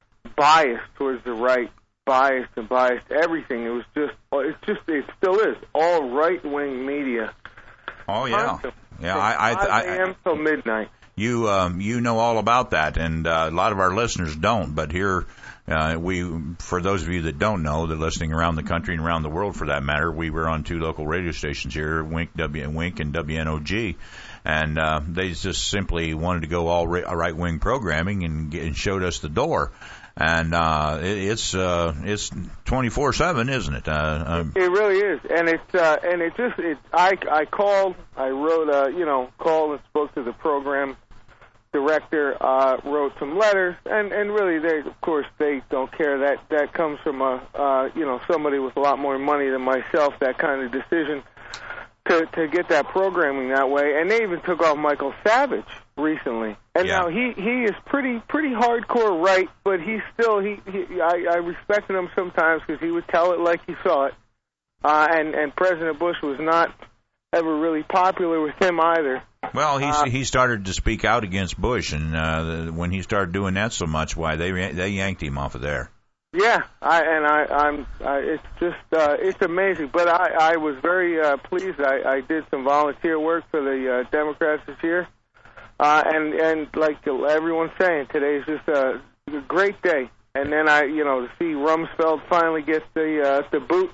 biased towards the right, biased and biased everything. It was just, it's just, it still is all right wing media. Oh yeah, yeah. I, I, I, five a.m. till midnight. You, um, you know all about that, and uh, a lot of our listeners don't. But here, uh, we, for those of you that don't know, that are listening around the country and around the world, for that matter, we were on two local radio stations here, Wink, W, Wink, and W N O G. And uh, they just simply wanted to go all right-wing programming and, and showed us the door. And uh, it, it's uh, it's twenty-four seven, isn't it? Uh, um, it really is, and it's uh, and it just it. I I called, I wrote, uh, you know, called and spoke to the program director, uh, wrote some letters, and and really, they of course they don't care. That that comes from a uh, you know somebody with a lot more money than myself. That kind of decision. To, to get that programming that way, and they even took off Michael Savage recently, and yeah. now he he is pretty pretty hardcore right, but he's still he, he I, I respected him sometimes because he would tell it like he saw it, uh, and and President Bush was not ever really popular with him either. Well, he uh, he started to speak out against Bush, and uh, the, when he started doing that so much, why they they yanked him off of there. Yeah, I, and I, I'm. I, it's just, uh, it's amazing. But I, I was very uh, pleased. I, I did some volunteer work for the uh, Democrats this year, uh, and and like everyone's saying, today's just a, a great day. And then I, you know, to see Rumsfeld finally get the uh, the boot.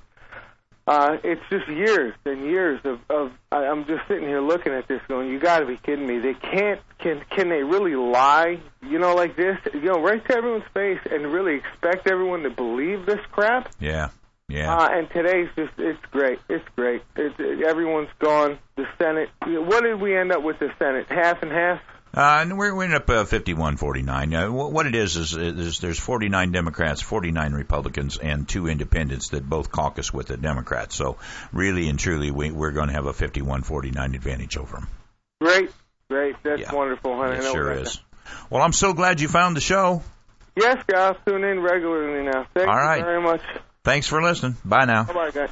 Uh, it's just years and years of, of. I, I'm just sitting here looking at this, going, "You got to be kidding me! They can't. Can can they really lie? You know, like this? You know, right to everyone's face, and really expect everyone to believe this crap?" Yeah, yeah. Uh, and today's just. It's great. It's great. It's, it, everyone's gone. The Senate. What did we end up with the Senate? Half and half. Uh, and we're, we ended up uh, fifty-one forty-nine. Uh, what it is, is is there's forty-nine Democrats, forty-nine Republicans, and two independents that both caucus with the Democrats. So really and truly, we, we're going to have a fifty-one forty-nine advantage over them. Great, great. That's yeah. wonderful. Honey. It I know sure that. is. Well, I'm so glad you found the show. Yes, guys. Tune in regularly now. Thank All you right. very much. Thanks for listening. Bye now. Bye-bye, guys.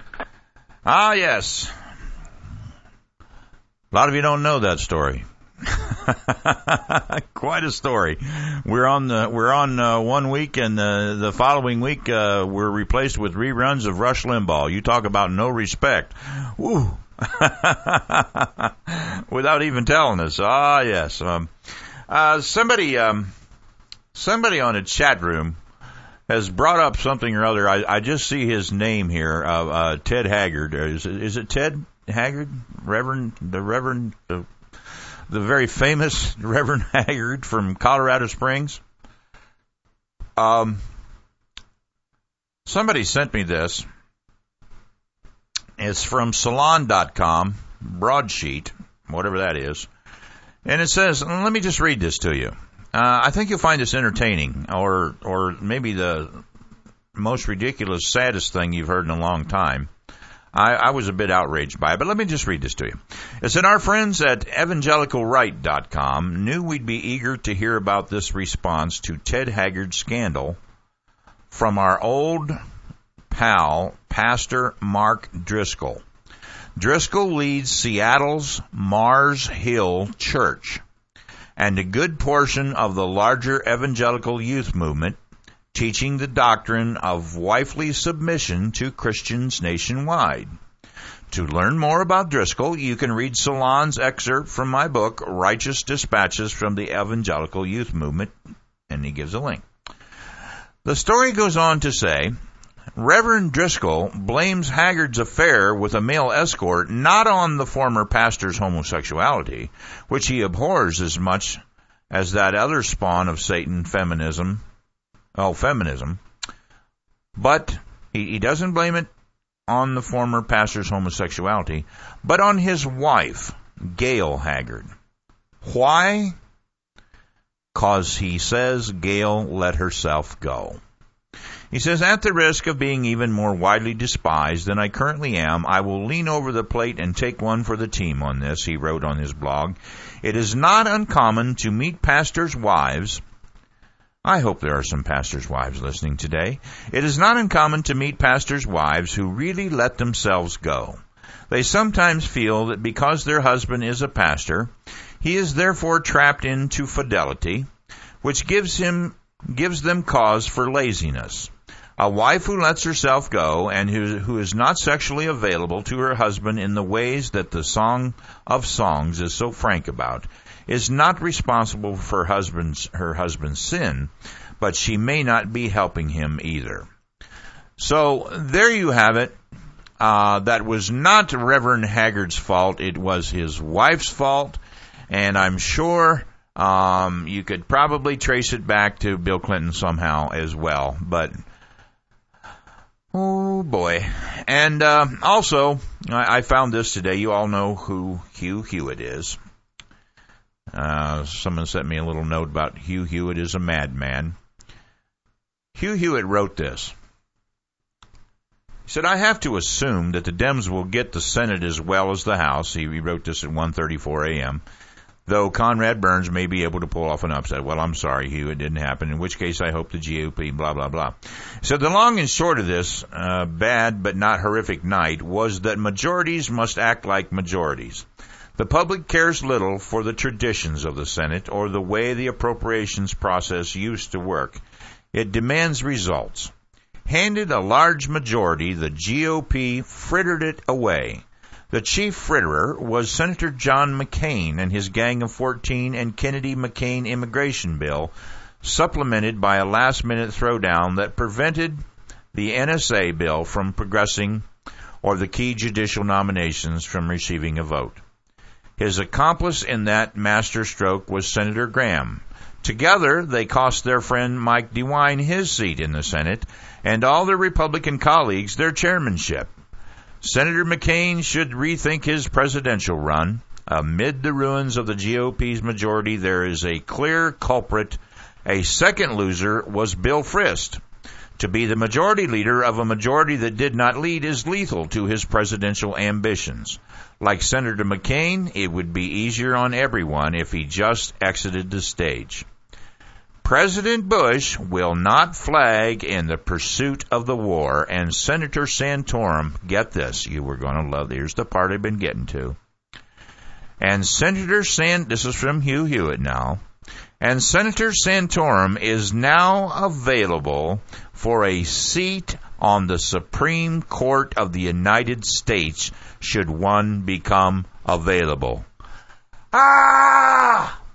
Ah, yes. A lot of you don't know that story. Quite a story. We're on the we're on uh, one week, and the the following week uh, we're replaced with reruns of Rush Limbaugh. You talk about no respect. Woo. Without even telling us. Ah, yes. Um, uh, somebody um, somebody on a chat room has brought up something or other. I, I just see his name here. Uh, uh, Ted Haggard. Is it, is it Ted Haggard? Reverend the Reverend. The, The very famous Reverend Haggard from Colorado Springs. Um, somebody sent me this. It's from salon dot com, broadsheet, whatever that is. And it says, let me just read this to you. Uh, I think you'll find this entertaining, or or maybe the most ridiculous, saddest thing you've heard in a long time. I, I was a bit outraged by it, but let me just read this to you. It said, our friends at evangelical right dot com knew we'd be eager to hear about this response to Ted Haggard's scandal from our old pal, Pastor Mark Driscoll. Driscoll leads Seattle's Mars Hill Church and a good portion of the larger evangelical youth movement, teaching the doctrine of wifely submission to Christians nationwide. To learn more about Driscoll, you can read Salon's excerpt from my book, Righteous Dispatches from the Evangelical Youth Movement, and he gives a link. The story goes on to say, Reverend Driscoll blames Haggard's affair with a male escort not on the former pastor's homosexuality, which he abhors as much as that other spawn of Satan, feminism, oh, feminism, but he, he doesn't blame it on the former pastor's homosexuality, but on his wife, Gail Haggard. Why? Because he says Gail let herself go. He says, at the risk of being even more widely despised than I currently am, I will lean over the plate and take one for the team on this, he wrote on his blog. It is not uncommon to meet pastors' wives. I hope there are some pastors' wives listening today. It is not uncommon to meet pastors' wives who really let themselves go. They sometimes feel that because their husband is a pastor, he is therefore trapped into fidelity, which gives him gives them cause for laziness. A wife who lets herself go and who, who is not sexually available to her husband in the ways that the Song of Songs is so frank about is not responsible for her husband's, her husband's sin, but she may not be helping him either. So there you have it. Uh, that was not Reverend Haggard's fault. It was his wife's fault, and I'm sure um, you could probably trace it back to Bill Clinton somehow as well, but oh, boy. And uh, also, I, I found this today. You all know who Hugh Hewitt is. Uh, someone sent me a little note about Hugh Hewitt is a madman. Hugh Hewitt wrote this. He said, I have to assume that the Dems will get the Senate as well as the House. He, he wrote this at one thirty-four a.m., though Conrad Burns may be able to pull off an upset. Well, I'm sorry, Hugh, it didn't happen, in which case I hope the G O P, blah, blah, blah. So the long and short of this uh, bad but not horrific night was that majorities must act like majorities. The public cares little for the traditions of the Senate or the way the appropriations process used to work. It demands results. Handed a large majority, the G O P frittered it away. The chief fritterer was Senator John McCain and his Gang of fourteen and Kennedy-McCain immigration bill, supplemented by a last-minute throwdown that prevented the N S A bill from progressing or the key judicial nominations from receiving a vote. His accomplice in that masterstroke was Senator Graham. Together, they cost their friend Mike DeWine his seat in the Senate and all their Republican colleagues their chairmanship. Senator McCain should rethink his presidential run. Amid the ruins of the G O P's majority, there is a clear culprit. A second loser was Bill Frist. To be the majority leader of a majority that did not lead is lethal to his presidential ambitions. Like Senator McCain, it would be easier on everyone if he just exited the stage. President Bush will not flag in the pursuit of the war, and Senator Santorum, get this, you were going to love, here's the part I've been getting to. And Senator San, this is from Hugh Hewitt now, and Senator Santorum is now available for a seat on the Supreme Court of the United States should one become available. Ah!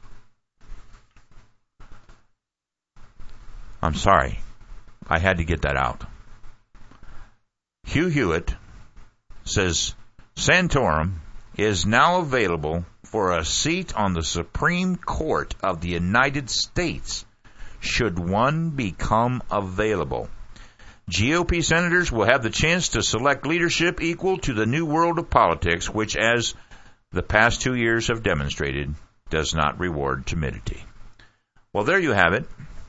I'm sorry. I had to get that out. Hugh Hewitt says Santorum is now available for a seat on the Supreme Court of the United States should one become available. G O P senators will have the chance to select leadership equal to the new world of politics, which, as the past two years have demonstrated, does not reward timidity. Well, there you have it.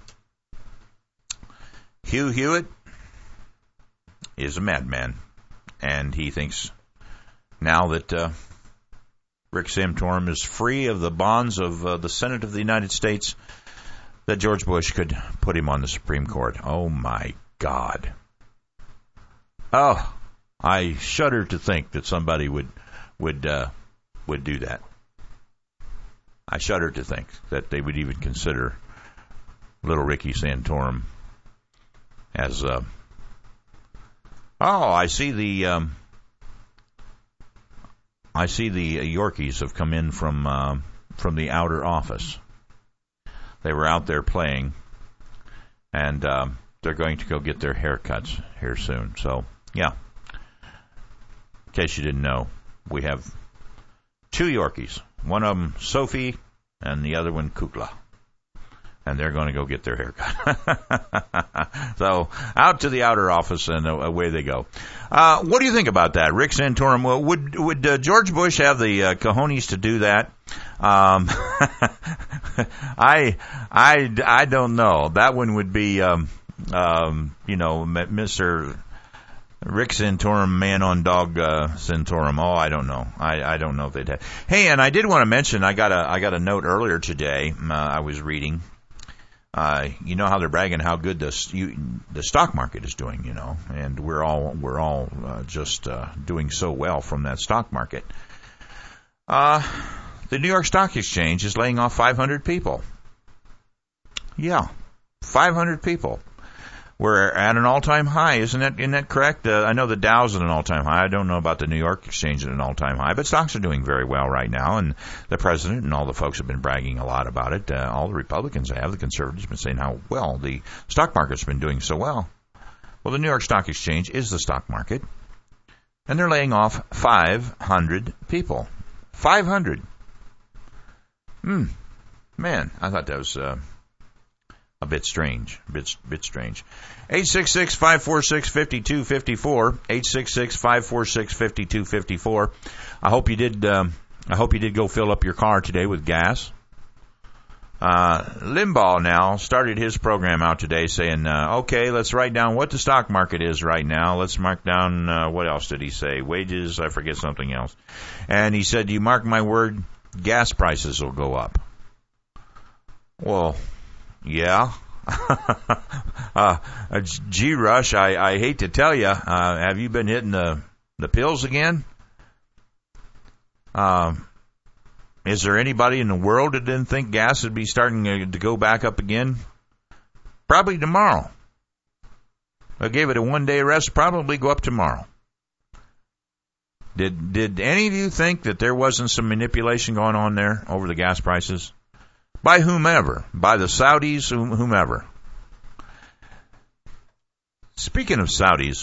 Hugh Hewitt is a madman, and he thinks now that uh, Rick Santorum is free of the bonds of uh, the Senate of the United States, that George Bush could put him on the Supreme Court. Oh, my God. Oh, I shudder to think that somebody would would uh, would do that. I shudder to think that they would even consider little Ricky Santorum as uh, oh, I see the um, I see the Yorkies have come in from uh, from the outer office. They were out there playing, and uh, they're going to go get their haircuts here soon. So, yeah. In case you didn't know, we have two Yorkies. One of them, Sophie, and the other one, Kukla. And they're going to go get their haircut. So, out to the outer office, and away they go. Uh, what do you think about that, Rick Santorum? Well, would would uh, George Bush have the uh, cojones to do that? Um, I I I don't know. That one would be, um, um, you know, Mister Rick Santorum, man on dog uh, Santorum. Oh, I don't know. I, I don't know if they'd have. Hey, and I did want to mention, I got a I got a note earlier today. Uh, I was reading. Uh, you know how they're bragging how good this you, the stock market is doing, you know, and we're all we're all uh, just uh, doing so well from that stock market. Uh, the New York Stock Exchange is laying off five hundred people. Yeah, five hundred people. We're at an all-time high, isn't that, isn't that correct? Uh, I know the Dow's at an all-time high. I don't know about the New York Exchange at an all-time high, but stocks are doing very well right now, and the president and all the folks have been bragging a lot about it. Uh, all the Republicans have, the conservatives have been saying how well the stock market's been doing so well. Well, the New York Stock Exchange is the stock market, and they're laying off five hundred people. five hundred. Hmm. Man, I thought that was... Uh, A bit strange, a bit, bit strange. eight six six, five four six, five two five four, eight six six, five four six, five two five four. I hope you did, um, I hope you did go fill up your car today with gas. Uh, Limbaugh now started his program out today saying, uh, okay, let's write down what the stock market is right now. Let's mark down, uh, what else did he say? Wages, I forget something else. And he said, you mark my word, gas prices will go up. Well, yeah. uh, G. Rush, I, I hate to tell you, uh, have you been hitting the, the pills again? Um, is there anybody in the world that didn't think gas would be starting to, to go back up again? Probably tomorrow. I gave it a one-day rest, probably go up tomorrow. Did, did any of you think that there wasn't some manipulation going on there over the gas prices? By whomever, by the Saudis, whomever. Speaking of Saudis,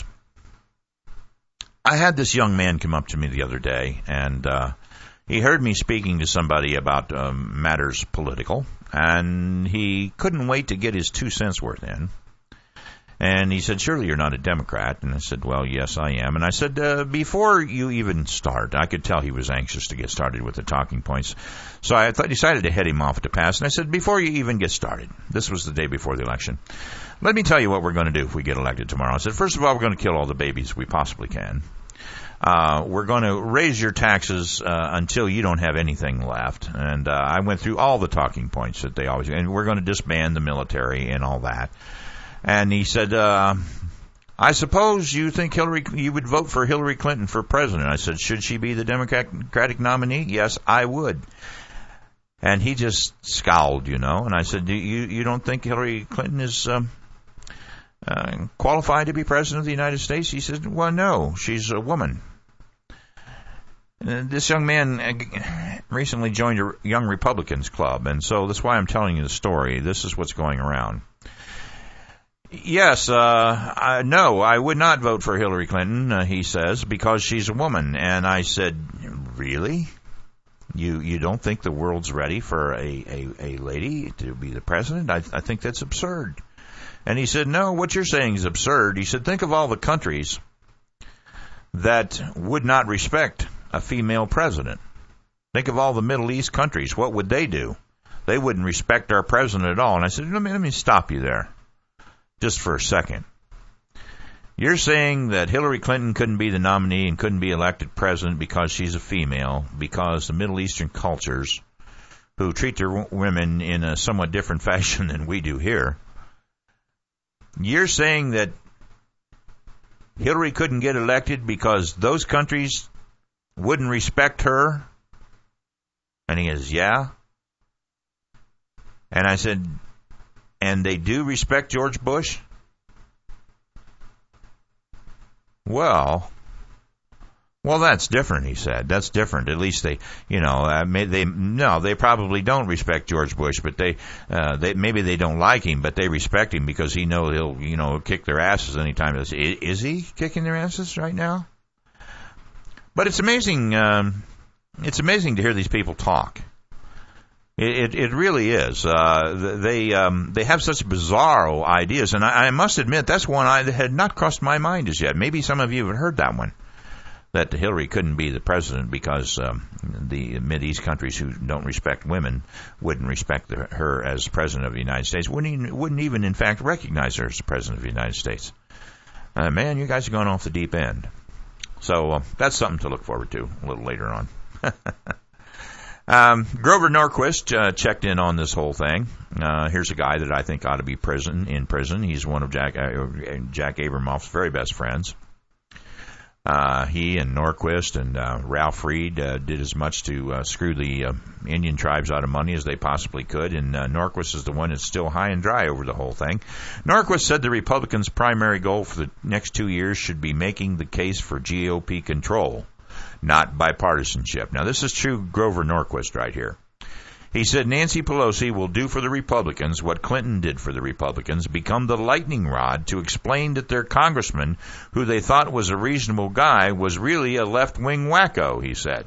I had this young man come up to me the other day, and uh, he heard me speaking to somebody about um, matters political, and he couldn't wait to get his two cents worth in. And he said, surely you're not a Democrat. And I said, well, yes, I am. And I said, uh, before you even start, I could tell he was anxious to get started with the talking points. So I th- decided to head him off at the pass. And I said, before you even get started, this was the day before the election, let me tell you what we're going to do if we get elected tomorrow. I said, first of all, we're going to kill all the babies we possibly can. Uh, we're going to raise your taxes uh, until you don't have anything left. And uh, I went through all the talking points that they always do. And we're going to disband the military and all that. And he said, uh, I suppose you think Hillary, you would vote for Hillary Clinton for president. I said, should she be the Democratic nominee? Yes, I would. And he just scowled, you know. And I said, do you, you don't think Hillary Clinton is um, uh, qualified to be president of the United States? He said, well, no, she's a woman. And this young man recently joined a Young Republicans Club, and so that's why I'm telling you the story. This is what's going around. Yes, uh, I, no, I would not vote for Hillary Clinton, uh, he says, because she's a woman. And I said, really? You you don't think the world's ready for a, a, a lady to be the president? I, I think that's absurd. And he said, no, what you're saying is absurd. He said, think of all the countries that would not respect a female president. Think of all the Middle East countries. What would they do? They wouldn't respect our president at all. And I said, let me, let me stop you there. Just for a second. You're saying that Hillary Clinton couldn't be the nominee and couldn't be elected president because she's a female, because the Middle Eastern cultures, who treat their w- women in a somewhat different fashion than we do here, you're saying that Hillary couldn't get elected because those countries wouldn't respect her? And he goes, yeah. And I said, and they do respect George Bush? Well, Well, that's different, he said. That's different. At least they, you know, uh, may, they no, they probably don't respect George Bush, but they, uh, they maybe they don't like him, but they respect him because he know he'll, you know, kick their asses anytime. Is, is he kicking their asses right now? But it's amazing. Um, it's amazing to hear these people talk. It, it, it really is. Uh, they um, they have such bizarre ideas, and I, I must admit that's one I had not crossed my mind as yet. Maybe some of you have heard that one. That Hillary couldn't be the president because um, the Mideast countries who don't respect women wouldn't respect the, her as president of the United States, wouldn't even, wouldn't even in fact recognize her as the president of the United States. Uh, man, you guys are going off the deep end. So uh, that's something to look forward to a little later on. um, Grover Norquist uh, checked in on this whole thing. Uh, here's a guy that I think ought to be prison in prison. He's one of Jack, uh, Jack Abramoff's very best friends. Uh, he and Norquist and uh, Ralph Reed uh, did as much to uh, screw the uh, Indian tribes out of money as they possibly could, and uh, Norquist is the one that's still high and dry over the whole thing. Norquist said the Republicans' primary goal for the next two years should be making the case for G O P control, not bipartisanship. Now, this is true Grover Norquist right here. He said Nancy Pelosi will do for the Republicans what Clinton did for the Republicans, become the lightning rod to explain that their congressman, who they thought was a reasonable guy, was really a left-wing wacko, he said.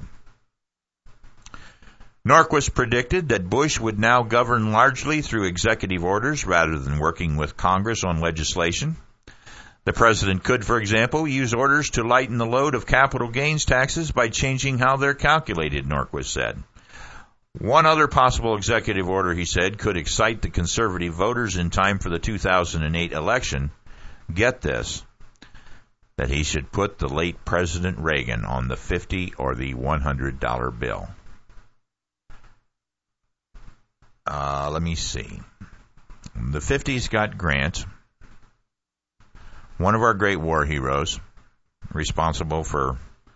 Norquist predicted that Bush would now govern largely through executive orders rather than working with Congress on legislation. The president could, for example, use orders to lighten the load of capital gains taxes by changing how they're calculated, Norquist said. One other possible executive order, he said, could excite the conservative voters in time for the two thousand eight election. Get this, that he should put the late President Reagan on the fifty or the one hundred dollar bill. Uh, let me see. The fifties got Grant, one of our great war heroes, responsible for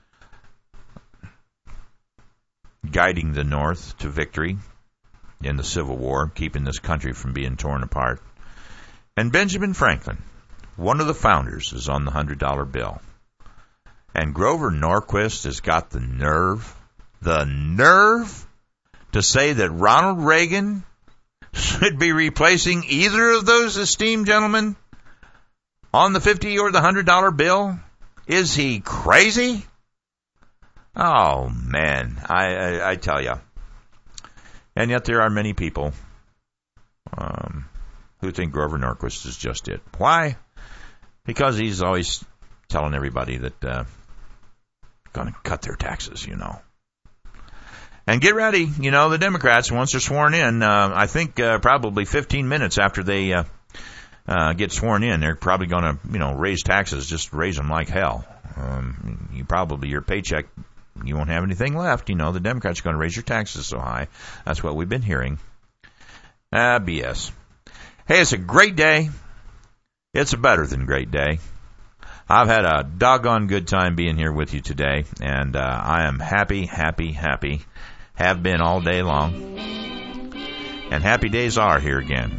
guiding the North to victory in the Civil War, keeping this country from being torn apart. And Benjamin Franklin, one of the founders, is on the one hundred dollar bill. And Grover Norquist has got the nerve, the nerve, to say that Ronald Reagan should be replacing either of those esteemed gentlemen on the fifty or the one hundred dollar bill? Is he crazy? Oh, man, I, I, I tell you. And yet there are many people um, who think Grover Norquist is just it. Why? Because he's always telling everybody that uh, going to cut their taxes, you know. And get ready, you know, the Democrats, once they're sworn in, uh, I think uh, probably fifteen minutes after they uh, uh, get sworn in, they're probably going to, you know, raise taxes, just raise them like hell. Um, you probably, your paycheck, you won't have anything left. You know, the Democrats are going to raise your taxes so high. That's what we've been hearing. Ah, B S. Hey, it's a great day. It's a better than great day. I've had a doggone good time being here with you today, and uh, I am happy, happy, happy. Have been all day long. And happy days are here again.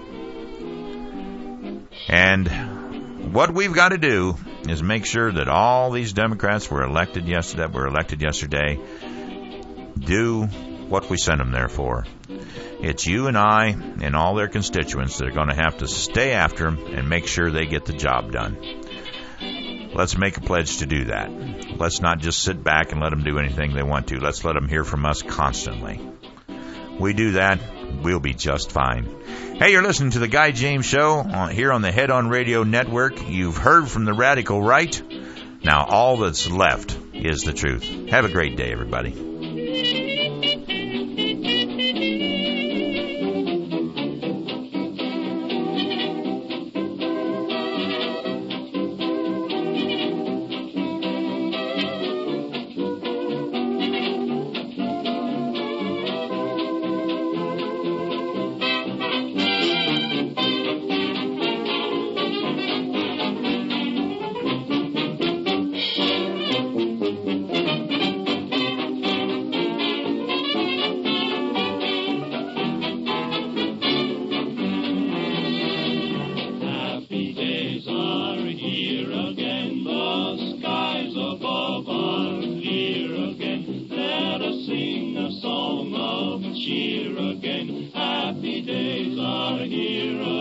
And what we've got to do is make sure that all these Democrats were elected yesterday, were elected yesterday, do what we sent them there for. It's you and I and all their constituents that are going to have to stay after them and make sure they get the job done. Let's make a pledge to do that. Let's not just sit back and let them do anything they want to. Let's let them hear from us constantly. We do that, we'll be just fine. Hey, you're listening to the Guy James Show on, here on the Head On Radio Network. You've heard from the radical right. Now all that's left is the truth. Have a great day, everybody. are a hero.